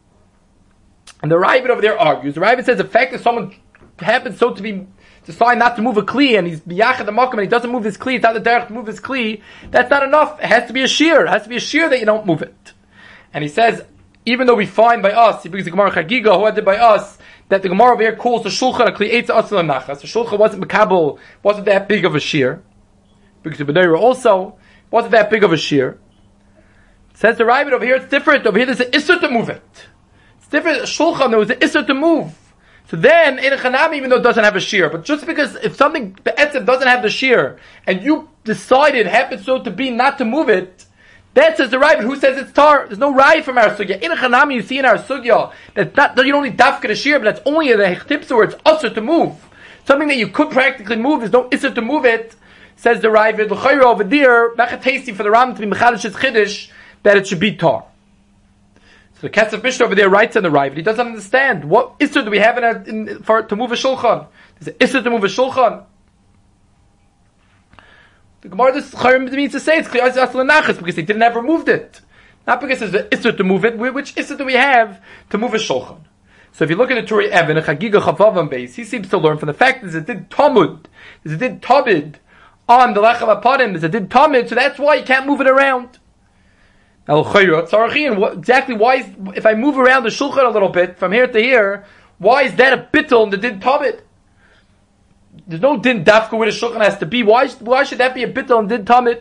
And the Ravid over there argues. The Ravid says the fact that someone happens so to be decide not to move a kli, and he's biyachad the makam, and he doesn't move his kli, it's not the derech to move his kli, that's not enough. It has to be a shear. It has to be a shear that you don't move it. And he says, even though we find by us, because the Gemara Chagiga, who had it by us, that the Gemara over here calls the shulchan a kliyetza atzil and nachas. The shulchan wasn't mekabel, wasn't that big of a shear. Because the B'nai also wasn't that big of a shear. Says the Ravid over here, it's different. Over here there's an issur to move it. It's different. A shulchan, there was an issur to move. So then, in a chanami, even though it doesn't have a shear, but just because if something be'etzem doesn't have the shear, and you decided, happens so to be, not to move it, that says the Ravid, who says it's tar? There's no Ravid from our sugya. In a chanami, you see in our sugya, that, not, that you don't need dafka the shear, but that's only a hechtips where it's usher to move. Something that you could practically move, there's no isser to move it, says the Ravid, l'chayra over there, tasty for the Ram to be mechadish chiddush, that it should be tar. So the Ketzer Mishnah over there writes on the Ravid, he doesn't understand what isser do we have in, a, in for to move a shulchan. There's an isser to move a shulchan. The Gemara this Chayim means to say it's kliyetza atzil and nachas because they didn't ever moved it, not because there's an isser to move it. Which isser do we have to move a shulchan? So if you look at the Turei Even, a Chagiga Chavavam base, he seems to learn from the fact that there's a did Talmud, there's a did Tabid on the Lechav Aparim, there's a did Talmud, so that's why you can't move it around. Now, what, exactly why is, if I move around the shulchan a little bit, from here to here, why is that a bittul in the din tamid? There's no din dafka where the shulchan has to be. Why, why should that be a bittul in din tamid?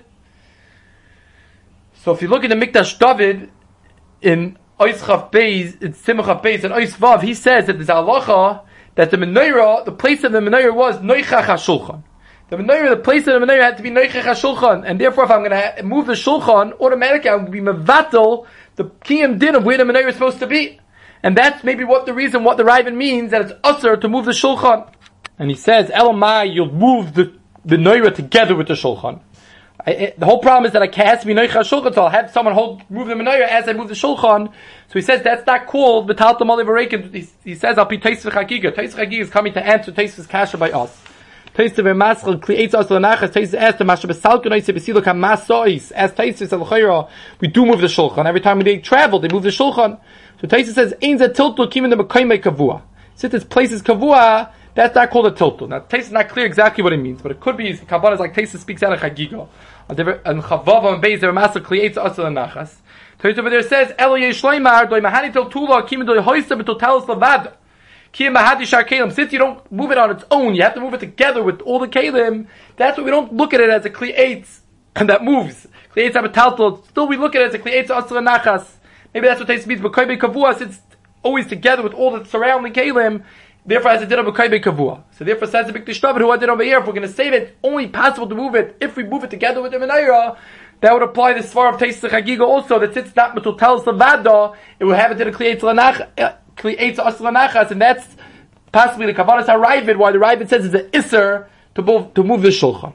So if you look at the Mikdash David, in Ois Chav Beis, in Simcha Chav Beis, and Ois Vav, he says that there's a halacha, that the menorah, the place of the menorah was noichach ha-shulchan. The menorah, the place of the menorah had to be noichach ha-shulchan, and therefore if I'm going to move the shulchan, automatically I'm going to be mevatel the kiyam din of where the menorah is supposed to be. And that's maybe what the reason, what the Ravid means, that it's usher to move the shulchan. And he says, Elamai, you'll move the, the menorah together with the shulchan. I, it, the whole problem is that I has to be noichach ha-shulchan, so I'll have someone hold, move the menorah as I move the shulchan. So he says that's not called betal to mali v'reikin. He, he says, I'll be Teis v'chagiga. Teis v'chagiga is coming to answer Teis kasha by us. Teis v'maschal creates us l'nachas. Teis asked the masha b'salkin oisei b'siluk ha-masois. As Teis v'salchayra, we do move the shulchan. Every time they travel, they move the shulchan. So Teis says, ein zeh tiltul kimin the mekaymei kavua. Since this place is kavua, that's not called a tiltul. Now, Teis is not clear exactly what it means, but it could be, Kabbalah is like Teis speaks out of chagiga. And Chavav and Beis, they're master creates us l'nachas. Toys over there says, Elo Yeshleimar, Doi Mahani Tel Tula, Kim Doi Hoysam, Tel Telis Lavada. Kim Mahadi Shar Kalim. Since you don't move it on its own, you have to move it together with all the Kalim. That's why we don't look at it as a Kli Eitz that moves. Kli Eitz Abataltal. Still we look at it as a Kli Eitz Asr Nachas. Maybe that's what Tais means, but Koibe Kavua, since it's always together with all the surrounding Kalim, therefore has a din of a Koibe Kavua. So therefore says the Big Tishtav, who I did over here, if we're going to say that it's only possible to move it, if we move it together with the Menaira, that would apply the Svar of Tais Chagiga also, that since not Metul tells the Vada, it would have it in a Kli Eitz Asr Nachas, and that's possibly the Kavanas HaRavid, why the Ravid says it's an Isser to move, to move the Shulchan.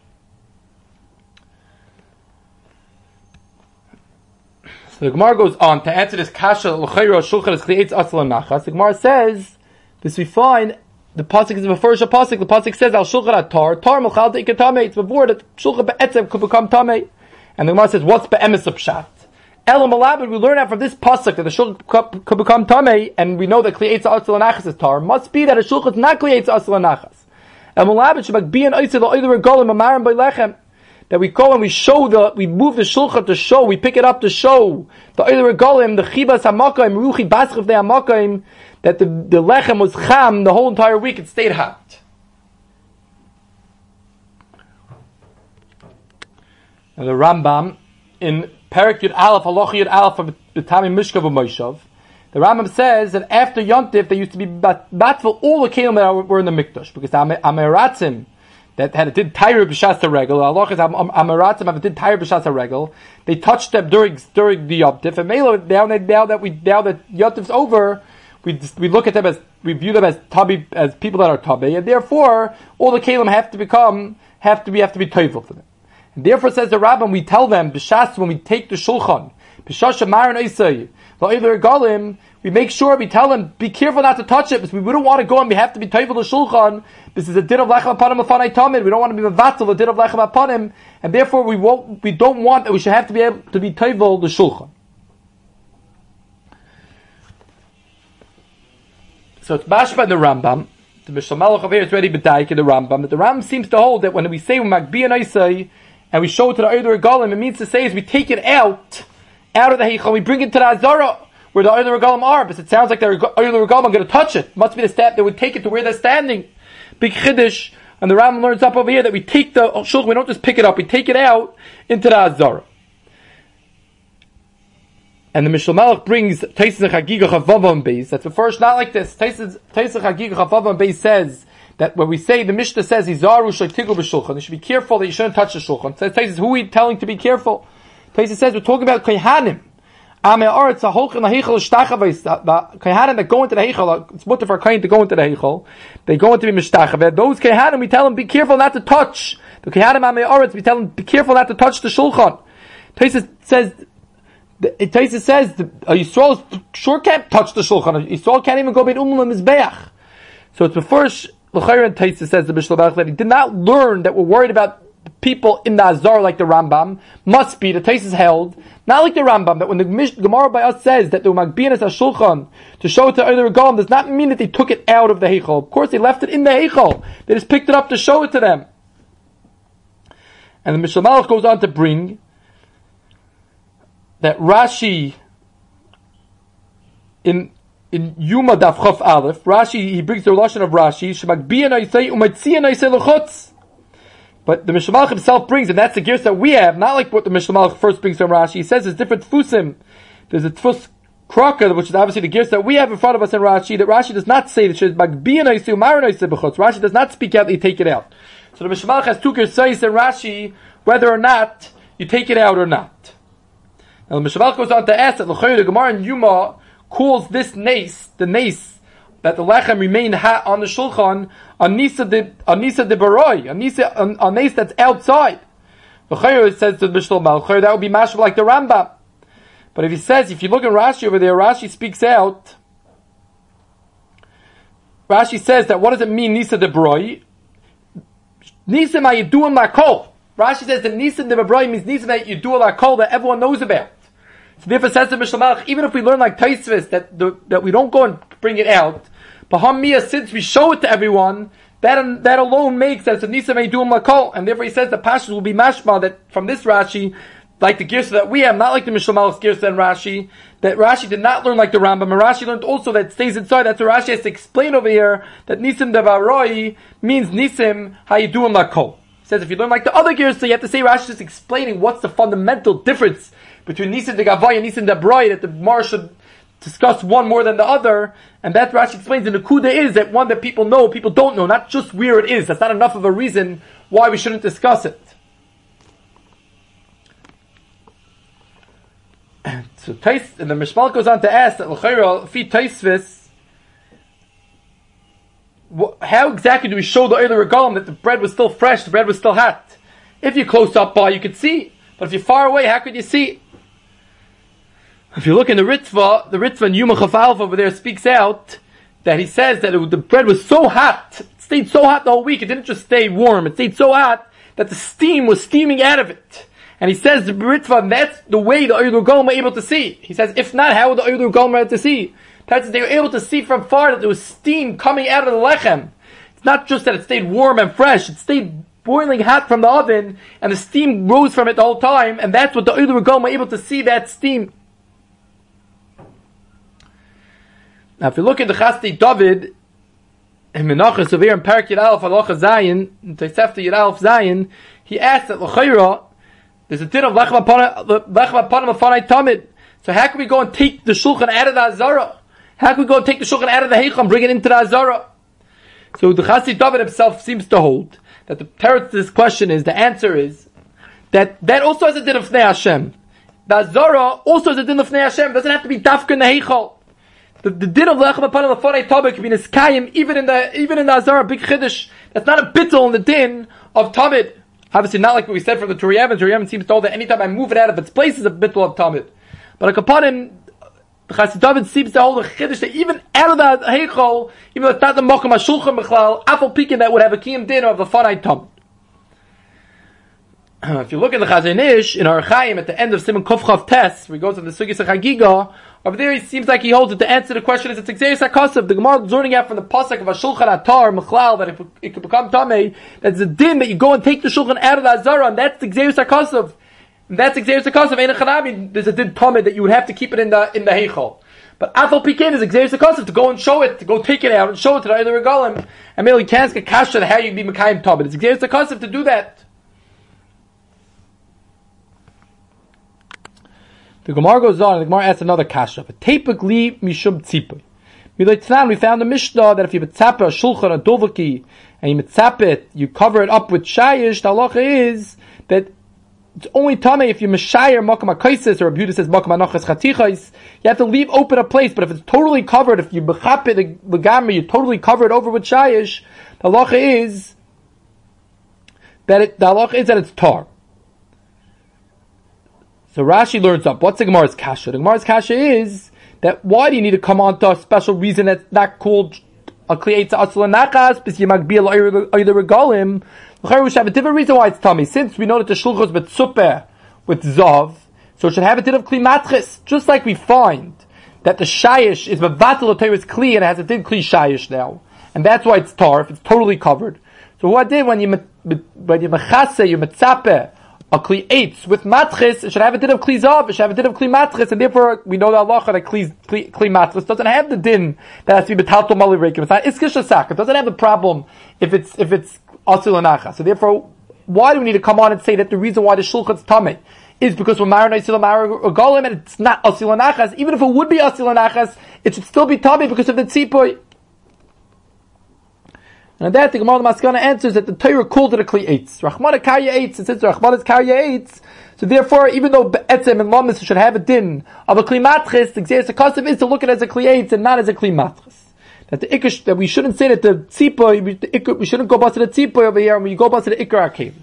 So the Gemara goes on to answer this kasha l'chayra shulchan is Kli Eitz Asr Nachas. The Gemara says this we find the pasuk is the first pasuk. The pasuk says al shulchan atar tar melchal deikatame. It's before that shulchan be'etzem could become tamei. And the Gemara says what's be'emes of pshat? Elam alabed, we learn out from this pasuk that the shulchan could become tamei, and we know that Kli Eitz Asr Nachas is tar. Must be that a shulchan is not Kli Eitz Asr Nachas. Elam alabed should be an oisel oiler golim amarim by lechem. That we go and we show the, we move the shulchan to show, we pick it up to show the oiler golim, the chibas hamakayim, ruchi baschif de hamakayim, that the, the lechem was cham the whole entire week, it stayed hot. Now the Rambam, in Perik Yud Aleph, Halacha Yud Aleph of B'tami Mishkav U'Moshav, the Rambam says that after Yontif, there used to be batful all the kelim that were in the Mikdash, because the Ameratzim, that had did Taira B'Shas HaRegel, Allah is Ameratzim have did Taira B'Shas HaRegel, they touched them during, during the Yontif, and Mela, now, now that we, now that Yontif's over, we we look at them as, we view them as tabi, as people that are tabi, and therefore, all the kelim have to become, have to be, have to be toivel for them. And therefore says the Rabbim, we tell them, b'shas, when we take the shulchan, b'shas shemarin oisei, v'oiler galim, we make sure, we tell them, be careful not to touch it, because we wouldn't want to go and we have to be toivel the shulchan. This is a din of lechem apanim afanei tamid. We don't want to be mevatel a din of lechem apanim, and therefore we won't, we don't want that we should have to be able to be toivel the shulchan. So it's mashma in the Rambam. The Mishnah Malach over here is ready b'daik in the Rambam. But the Rambam seems to hold that when we say Magbi and Isai and we show it to the Eider Regalim, it means to say is we take it out, out of the Heichal, we bring it to the Azara, where the Eider Regalim are, because it sounds like the Eider Regalim are going to touch it. It must be the step, they would take it to where they're standing. Big Chiddush, and the Rambam learns up over here that we take the Shulchan, we don't just pick it up, we take it out into the Azara. And the Mishnah Malach brings Taisus Chagiga Chavavam Beis. That's the first, not like this. Taisus Chagiga Chavavam Beis says that when we say, the Mishnah says, Hizaru Shaitigul B'Shulchan, you should be careful that you shouldn't touch the Shulchan. So Taisus, who are we telling to be careful? Taisus says, we're talking about Kohanim. Amei Aretz HaHolchin HaHeichel Shtachavais. The Kohanim that go into the Heichel, it's mutter for a Kohen to go into the Heichel. They go into the Mishtachaveh. Those Kohanim, we tell them, be careful not to touch. The Kohanim Amei Aretz, we tell them, be careful not to touch the Shulchan. Taisus says, It Taisa says the uh, Yisrael sure can't touch the Shulchan. Yisrael can't even go bein umul mizbeach. So it's the first L'chayr and Taisa says the Mishnah that he did not learn that we're worried about people in the Azar like the Rambam. Must be the Taisa held not like the Rambam that when the Mish, Gemara by us says that the Magbinas HaShulchan to show it to other Regalim does not mean that they took it out of the Heichal. Of course, they left it in the Heichal. They just picked it up to show it to them. And the Mishnah Malach goes on to bring that Rashi in in Yuma Daf Chof Aleph, Rashi he brings the relation of Rashi Shemagbiyan Oisei Umatziyan Oisei L'chutz. But the Mishnah Malach himself brings, and that's the gears that we have, not like what the Mishnah Malach first brings from Rashi. He says there's different tfusim. There's a tfus kraka, which is obviously the gears that we have in front of us in Rashi. That Rashi does not say that Shemagbiyan Oisei Umaran Oisei B'chutz. Rashi does not speak out that you take it out. So the Mishnah Malach has two gears in Rashi whether or not you take it out or not. Now the Mishnah goes on to ask that the Gemara in Yuma calls this nace, the nace, that the lechem remained hot on the shulchan, on nisa de on nisa de baroi, on nisa on, on nace that's outside. The says to the Mishnah Malach, that would be mashal like the Rambam. But if he says, if you look at Rashi over there, Rashi speaks out. Rashi says that what does it mean nisa de baroi? Nisa ma yiduim lakol. Rashi says that nisa de baroi means nisa that you do lakol that everyone knows about. So therefore says the Mishnah Malach, even if we learn like Taisvis, that the, that we don't go and bring it out, but Hamiyah, since we show it to everyone, that that alone makes that it's a Nisa Meiduim Lakol, and therefore he says the Pashas will be mashma that from this Rashi, like the Girsa that we have, not like the Mishnah Malach's Girsa and Rashi, that Rashi did not learn like the Rambam, and Rashi learned also that it stays inside. That's what Rashi has to explain over here, that Nisim Devaroi means Nisim, how you do him lakol. He says if you learn like the other Girsa, you have to say Rashi is explaining what's the fundamental difference between Nisim de Gavai and Nisim de Broi, that the Gemara should discuss one more than the other, and that Rashi explains the Nakuda is that one that people know, people don't know, not just where it is. That's not enough of a reason why we shouldn't discuss it. So Tais, and the Mishmal goes on to ask that L'chayra, fi Taisvis, how exactly do we show the Eiler Regalim that the bread was still fresh, the bread was still hot? If you're close up by, you could see, but if you're far away, how could you see? If you look in the Ritva, the Ritva in Yuma Chaf Alpha over there speaks out that he says that it, the bread was so hot, it stayed so hot the whole week, it didn't just stay warm, it stayed so hot that the steam was steaming out of it. And he says the Ritva, that's the way the Eiler Golem were able to see. He says, if not, how would the Eiler Golem able to see? That's they were able to see from far that there was steam coming out of the lechem. It's not just that it stayed warm and fresh, it stayed boiling hot from the oven, and the steam rose from it the whole time, and that's what the Eiler Golem were able to see, that steam. Now, if you look at the Chasdi David, in Menachos over here in Parak Yud Aleph Halacha Zayin, in Tosefta Yud Aleph Zayin, he asked that L'chayra, there's a din of Lechem Apanim Afanai Tamid. So how can we go and take the Shulchan out of the Azara? How can we go and take the Shulchan out of the Heichal and bring it into the Azara? So the Chasdi David himself seems to hold that the teretz to this question is, the answer is, that that also has a din of Fnei Hashem. The Azara also has a din of Fnei Hashem. It doesn't have to be Dafka in the Heichal. The, the din of Lechem Apanim Afanai Tamid can be Niskayim even in the even in the Azara, big Chiddush. That's not a bittul in the din of Tamid. Obviously not like what we said from the Turiyavim. Turiyavim seems told that anytime I move it out of its place is a bittul of Tamid. But like upon him, the Chassid David seems to hold a Chiddush that even out of that Heichal, even though it's not the Mokum HaShulchan B'chlal, Afal Pikin that would have a Kiyam din of the Fanai Tamid. If you look in the Chazon Ish, in our Chaim, at the end of Simon Kofchav Tes, where he goes to the Sugis HaChagiga, over there he seems like he holds that the answer to the question is it's Xeris HaKasav. The Gemara is learning out from the Pasuk of HaShulchan Atar, Mechlal, that if it could become Tamei, that's a din that you go and take the Shulchan out of the Azara, and that's the Xeris HaKasav. And that's Xeris HaKasav. Ein Echanabi, there's a din Tamei that you would have to keep it in the, in the Heichal. But Afal Pikin is Xeris HaKasav, to go and show it, to go take it out and show it to the Eiler Regalim. And merely can't get kasha how you be Mekayim Tamei. It's Xeris HaKasav to do that. The Gemara goes on, and the Gemara asks another kasha. But Tepagli mishum tzipui. We found a Mishnah that if you mitzapeh a shulchan, a dovaki, and you mitzapeh it, you cover it up with shayish, the halacha is that it's only tamei if you mishayer makam hakaisis, or Abuda says makam anachas chatichais, you have to leave open a place, but if it's totally covered, if you mechapeh the gamma, you totally cover it over with shayish, the halacha is that it, the halacha is that it's tar. So Rashi learns up. What's the Gemara's kasha? The Gemara's kasha is that why do you need to come on to a special reason that's not called a kli'etza asul nachas bis yemagbil either regalim? We should have a different reason why it's tummy. Since we know that the shulchos betzupeh with zav, so it should have a din of kli matris. Just like we find that the shayish is bevatel oteris kli and it has a din kli shayish now, and that's why it's tar if it's totally covered. So what did when you when you mechase you metzapeh a kli eitz with matris, it should have a din of kli zav, it should have a din of kli matris, and therefore we know the halacha that kli, kli, kli matris doesn't have the din that has to be betalto mali reikim. It's not iskish asak. It doesn't have the problem if it's if it's asil anacha. So therefore, why do we need to come on and say that the reason why the shulchan's tamei is because we're married asil or golim and it's not asil anachas? Even if it would be asil anachas, it should still be tamei because of the tzipui. And that the Gemara Maskana answers that the Torah called it a kli eitz. Rachmana karya eitz. It says Rachmana is karya eitz. So therefore, even though Etzem and Lamis should have a din of a kli matris, the Xeris HaKasav is to look at it as a kli eitz and not as a kli matris. That the ikush, that we shouldn't say that the tzipah, we shouldn't go bust to the tzipah over here, and we go bust to the ikar akev.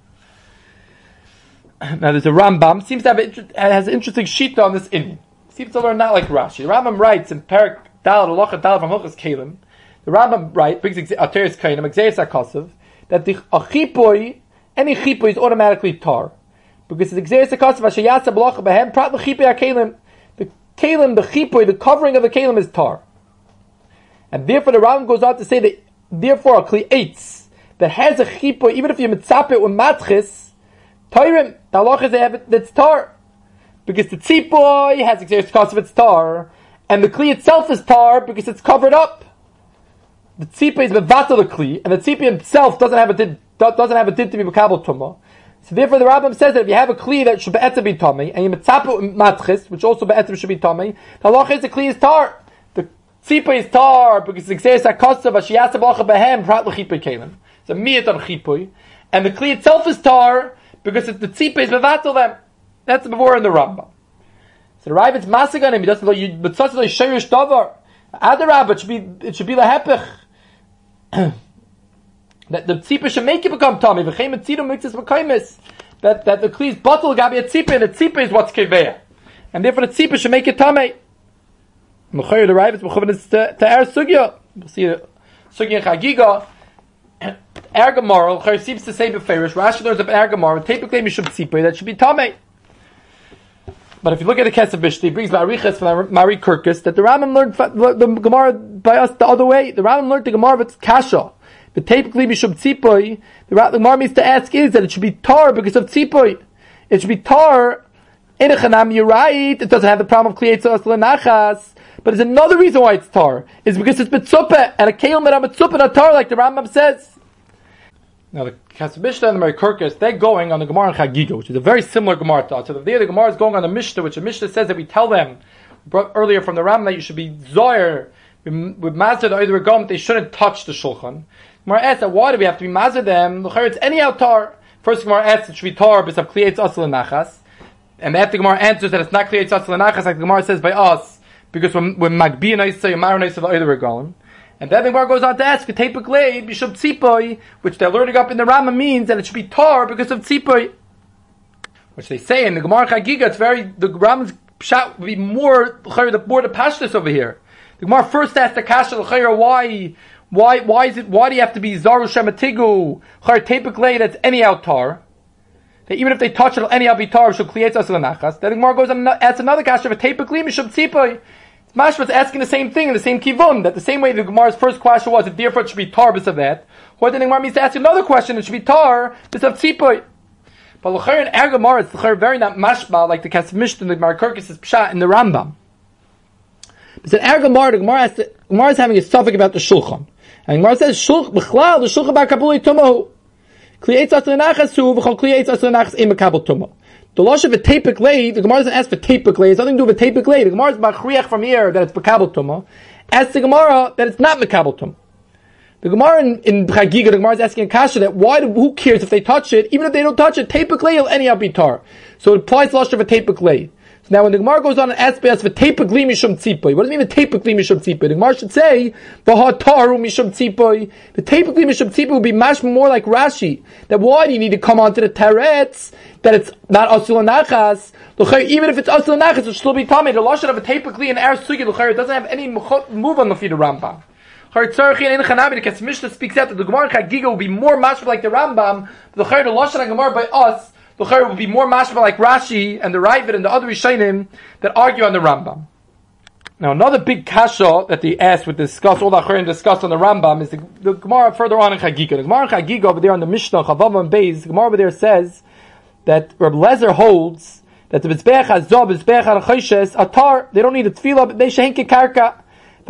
Now there's a Rambam, seems to have a, has an interesting shita on this in. Seems to learn not like Rashi. The Rambam writes in Perak Dal, Halacha Dal from Hilchos Kalim. The Rambam writes, brings Ateres Kainim, Xeris HaKasav, that the a chipoi, any chipoi is automatically tar. Because the Xeris HaKasav, Hashayatza B'lacha Behem, Prat L'chipoi HaKalim, the Kalim, the chipoi, the covering of the Kalim is tar. And therefore the Rambam goes on to say that, therefore a kli eitz, that has a chipoi, even if you mitzapeh it with matchis, Tairim, the halacha is they have it, that's tar. Because the tzipoi has exerted cost of its tar, and the kli itself is tar because it's covered up. The tzipoi is mevatel the kli, and the tzipoi itself doesn't have a din, doesn't have a din to be mekabel tumah. So therefore the Rambam says that if you have a kli that should be'etzem be tummy, and you mitzapu matchis, which also be'etzem should be tummy, the halacha is the kli is tar. The tzipoi is tar because it's exerted cost of a shiyasa b'lacha behem prat l'chipoi kelim. It's a miyat on chipoi, and the kli itself is tar because it's the tzipoi is mevatel them. That's before in the Rambam. So the Rav, it's masig on him. He doesn't know you, but such a shayrish davar. Adarab, it should be, it should be the hepech. That the tzipah should make it become tummy. V'chein mitzidu mixes v'kaimis. That that the kli's bottle gabi a tzipah, and the tzipah is what's keveya, and therefore the tzipah should make it tummy. M'chayir the Rav, it's mechuvan to to er sugya. We'll see sugya in chagiga. Er gemara, L'chayir seems to say beferish. Rashi learns of er gemara. Typically, mishum tzipah that should be tummy. But if you look at the Kesef Mishnah, he brings Marichas from Mari Kirkus that the Rambam learned the Gemara by us the other way. The Rambam learned the Gemara with Kasha. But typically, Mishum Tzipoi, the Gemara means to ask is that it should be tar because of Tzipoi. It should be tar. In a Chanam, you're right. It doesn't have the problem of Kliyetz Asla Nachas. But there's another reason why it's tar. It's because it's Mitzupeh. And a Keil Mera Mitzupeh not tar like the Rambam says. Now the Kesef Mishnah and the Mari Kirkus, they're going on the Gemara in Chagiga, which is a very similar Gemara to us. So there the Gemara is going on the Mishnah, which the Mishnah says that we tell them, brought earlier from the Ram, that you should be Zoyer, with Mazda or either a Gom, they shouldn't touch the Shulchan. Gemara asks that why do we have to be Mazda them? It's any out tar. First Gemara asks it should be tar, but it's Kliyetz Asal Nachas. And after the Gemara answers that it's not Kliyetz Asal Nachas, like the Gemara says by us, because when when Magbi and I say Yamar and the either a Gom. And then the Gemara goes on to ask, Ketepik Leid, Bishop Tzipoi, which they're learning up in the Rama means that it should be tar because of Tzipoi. Which they say in the Gemara Chagiga, it's very, the Rama's pshat would be more, the more the pashtus over here. The Gemara first asked the Kasha, why, why, why is it, why do you have to be Zaru Shematigu, Ketepik Leid, that's any out tar? That even if they touch it, any out be tar, should Kliyetz Asal Nachas. Then the Gemara goes on and asks another Kasha, Ketepik Leid, Bishop Tzipoi. Mashma's asking the same thing in the same kivun, that the same way the Gemara's first question was, if therefore it should be tar because of that, or then the Gemara means to ask another question, it should be tar because of tzipoi. But l'chayr in Er Gemara, it's l'chayr very not mashma, like the Kesef Mishnah, the Mari Kirkus is pshat in the Rambam. But in Er Gemara, the Gemara, has to, Gemara is having a suffix about the Shulchan. And the Gemara says, Shulch, b'chlal, the Shulchan bar kabuli tumahu. Kliyetz asur nachasu, v'chol kliyetz asur nachas im kabul tumahu. The losh of a tapik lay, the Gemara doesn't ask for tapik lay, it's nothing to do with a tapik lay. The Gemara is machriach from here that it's Mekabel Tumah. Ask the Gemara that it's not Mekabel Tumah. The Gemara in, in Chagiga, the Gemara is asking Kasha that why do, who cares if they touch it, even if they don't touch it, tapik lay will anyhow be tar. So it applies to the losh of a tapik lay. So now when the Gemara goes on and asks us for tapik lay mishum tzipoi, what does it mean the tapik lay mishum tzipoi? The Gemara should say, v'ha taru mishum tzipoi. The tapik lay mishum tzipoi would be much more like Rashi. That why do you need to come onto the teretz that it's not asul nachas? Even if it's asul nachas, it should still be tamei. The lashon of a tapik lay in er sugi it doesn't have any move on the feet of Rambam. The Kesef Mishnah speaks out that the Gemara in Chagiga will be more mashma like the Rambam. The lashon of Gemara by us, the will be more mashma like Rashi and the Ravid and the other Rishonim that argue on the Rambam. Now another big kasha that they asked would discuss, all the Acharim discussed on the Rambam is the, the Gemara further on in Chagiga. The Gemara in Chagiga over there on the Mishnah, Chavav and Beis, the Gemara over there says that Reb Lezer holds that the Mizbeach HaZov, Mizbeach HaRachoshes, Atar, they don't need a tefillah, but they shehenke karka.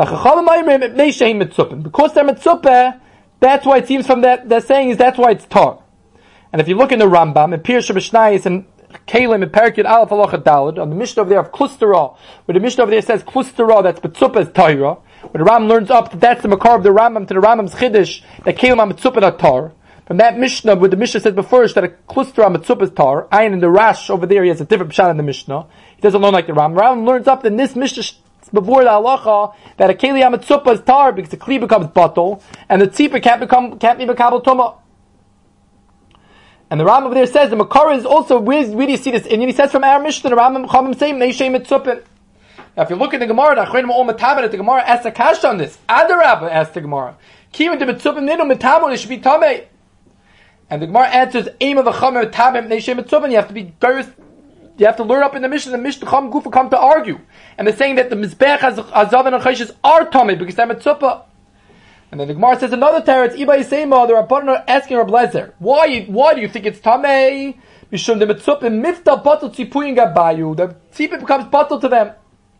Because they're mitzupeh, that's why it seems from that, they're saying is that's why it's tar. And if you look in the Rambam, in Pirush Mishnayis and Kalim and Perikid Aleph Halacha Daled, on the Mishnah over there of Klustera, where the Mishnah over there says Klustera, that's mitzupeh is Torah, where the Rambam learns up that that's the makar of the Rambam to the Rambam's Chiddush, that Kalim are mitzupeh are tar. From that Mishnah, where the Mishnah says before that a Klustera mitzupeh is tar, Ayin in the Rash over there, he has a different pshat in the Mishnah. He doesn't learn like the Rambam. The Rambam learns up that in this Mishnah before the halacha that a keli hamitzupah is tar because the kli becomes bottle and the tzipah can't become can't be mekabel tumah. And the Rambam over there says the makar is also where, where do you see this? And he says from our Mishnah the Rambam Chachamim saying neishay mitzupah. Now if you look at the Gemara, the Achronim all metaber the Gemara asks a kasha on this. Adarabba asks the Gemara, kiven de mitzupah ninu metaber it should be tamei. And the Gemara answers aim of a chamer tabim neishay mitzupah. You have to be very You have to learn up in the Mishnah. The Mishnah Chum Gufa come to argue, and they're saying that the Mizbeach Hazav and Achoshes are tummy because they're mitzupah. And then the Gemara says another teretz. Iba Yisema, the Rabbanan are asking Reb Lezer, why? Why do you think it's tummy? Mishum the Mitzupim Mifta Batul Tzipuyin Gabayu. The tzipah becomes batul to them.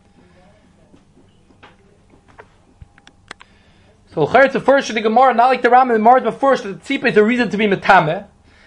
So it's the first in the Gemara, not like the Rambam. The Gemara is first that the tzipah is a reason to be metameh.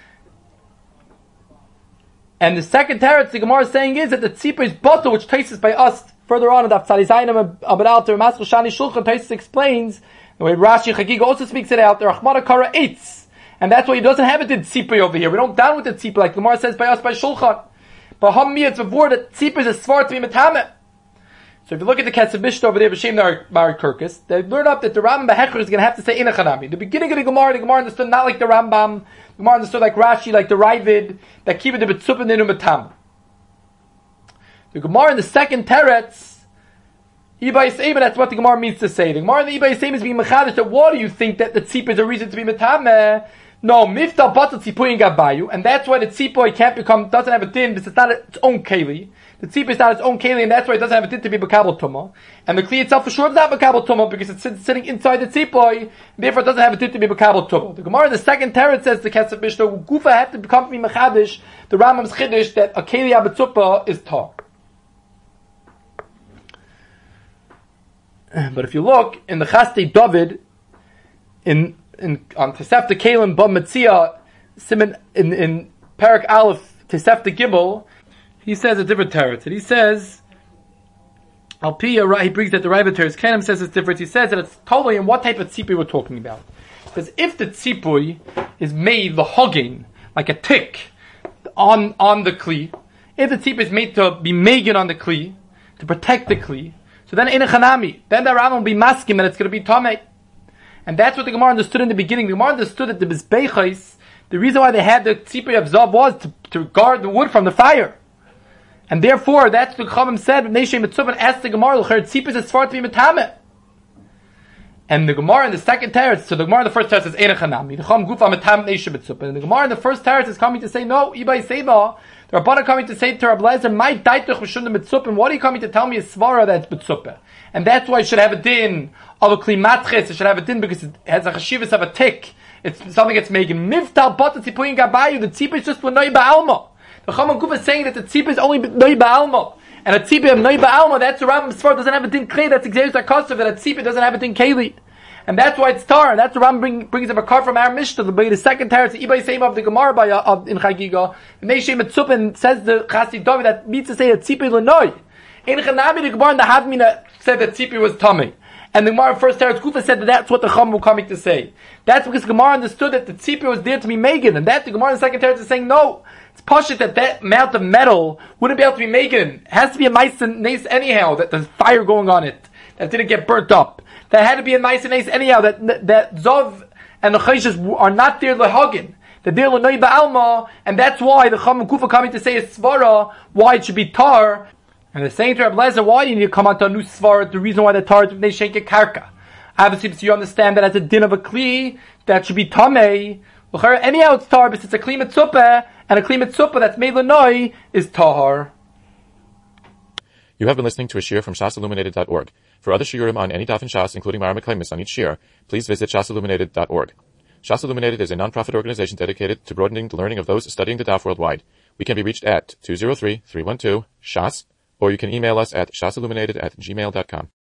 And the second teretz the Gemara is saying is that the tzipah is batul, which Taisus by us further on in the Aftzali Zayinim Abed Alter Maschil Shani Shulchan. Taisus explains the way Rashi Chagiga also speaks it out. The Rachmana Kara eitz, and that's why he doesn't have it in tzipah over here. We don't down with the tzipah like the Gemara says by us by Shulchan. But Hammi it's before that tzipah is a svar to be metameh. So if you look at the Ketzer Mishnah over there, B'Shem Bar Kirkus, they learn up that the Rambam Behecher is going to have to say Inachanami. The beginning of the Gemara, the Gemara understood not like the Rambam, the Gemara understood like Rashi, like the Ravid, that Kiva de B'Tzupin Ninu Matam. The Gemara in the second Teretz, Ibai Seima, that's what the Gemara means to say. The Gemara in the Ibai Seima is being Mechadish, that what do you think that the Tzipah is a reason to be Matam? No, Mifta Batal Tzipuyin Gabayu, and that's why the Tzipah can't become, doesn't have a din, because it's not its own Keli. The tzipah is not its own keli, and that's why it doesn't have a din to be b'kabel tumah. And the kli itself for sure does not have b'kabel tumah because it's sitting inside the tzipah, and therefore it doesn't have a din to be b'kabel tumah. The Gemara in the second teretz says the Ketzer Mishnah Gufa had to become me mechadish the Rambam's chiddush that a keli abetzupah is tar. But if you look in the Chastei David in in on Tosefta Kalim Ba Metzia Siman in in Parak Aleph Tosefta Gimel. He says a different teretz. He says, Alpiya, he brings that the Rebbe teretz. Kanem says it's different. He says that it's totally in what type of tzipui we're talking about. Because if the tzipui is made the hugging, like a tick, on on the kli, if the tzipui is made to be megan on the kli, to protect the kli, so then in a chanami, then the Rambam will be masking that it's going to be tamei. And that's what the Gemara understood in the beginning. The Gemara understood that the Mizbechais, the reason why they had the tzipui of Zav was to, to guard the wood from the fire. And therefore, that's what the Chachamim said. Neshem Mitzupin asked the Gemara, "L'cher tzipah is far to be metameh." And the Gemara in the second teretz, so the Gemara in the first teretz is Einachanami. The Chacham Gufa metameh Neshem Mitzupin. And the Gemara in the first teretz is coming to say, "No, Ibai Seba." The Rabbana coming to say to Rabbi Lezer, "My daituch v'shunda Mitzupin." What are you coming to tell me is svara that's Mitzupin? And that's why it should have a din of a kli matches. It should have a din because it has a chashivas of a tick. It's something that's making mivtal batat tzipuyin gabayu. The tzipah is just l'noi ba'alma. The Chacham Gufa is saying that the tzipah is only noi ba'alma. And a tzipah of noi ba'alma, that's the Rambam Sfar doesn't have a din klei, that's exactly the cost of it. A tzipah doesn't have a din keli. And that's why it's tar, and that's the Rambam bring, brings up a card from our Mishnah, the, the second teretz, the Ibai Seim of the Gemara by, uh, in Chagiga. And Neshem Mitzupin says the Chassid David that means to say a tzipah l'noi. In Chanami, the Gemara in the Havmina said that tzipah was tummy. And the Gemara first teretz Gufa said that that's what the Chacham were coming to say. That's because the Gemara understood that the tzipah was there to be megan, and that the Gemara in the second teretz is saying no. It's pashut that that amount of metal wouldn't be able to be megan. It has to be a nice and nice anyhow, that there's fire going on it, that didn't get burnt up. That had to be a nice and nice anyhow, that that Zov and the Chayshes are not there l'hagin. They're there l'noi ba'alma, and that's why the Chacham Kufa coming to say a svara, why it should be tar. And they're saying to Rabbi Lezer, why do you need to come out to a new svara? The reason why the tar is they shake a karka. Obviously, so you understand that as a din of a kli, that should be tamei. Anyhow, it's tar, but it's a kli mitzupeh, and a kli mitzupeh that's made l'noi is tahar. You have been listening to a shiur from shas illuminated dot org. For other shiurim on any daf in Shas, including Mara Meklemis on each shiur, please visit shas illuminated dot org. Shas Illuminated is a non-profit organization dedicated to broadening the learning of those studying the daf worldwide. We can be reached at two zero three, three one two, shas, or you can email us at shasilluminated at gmail dot com.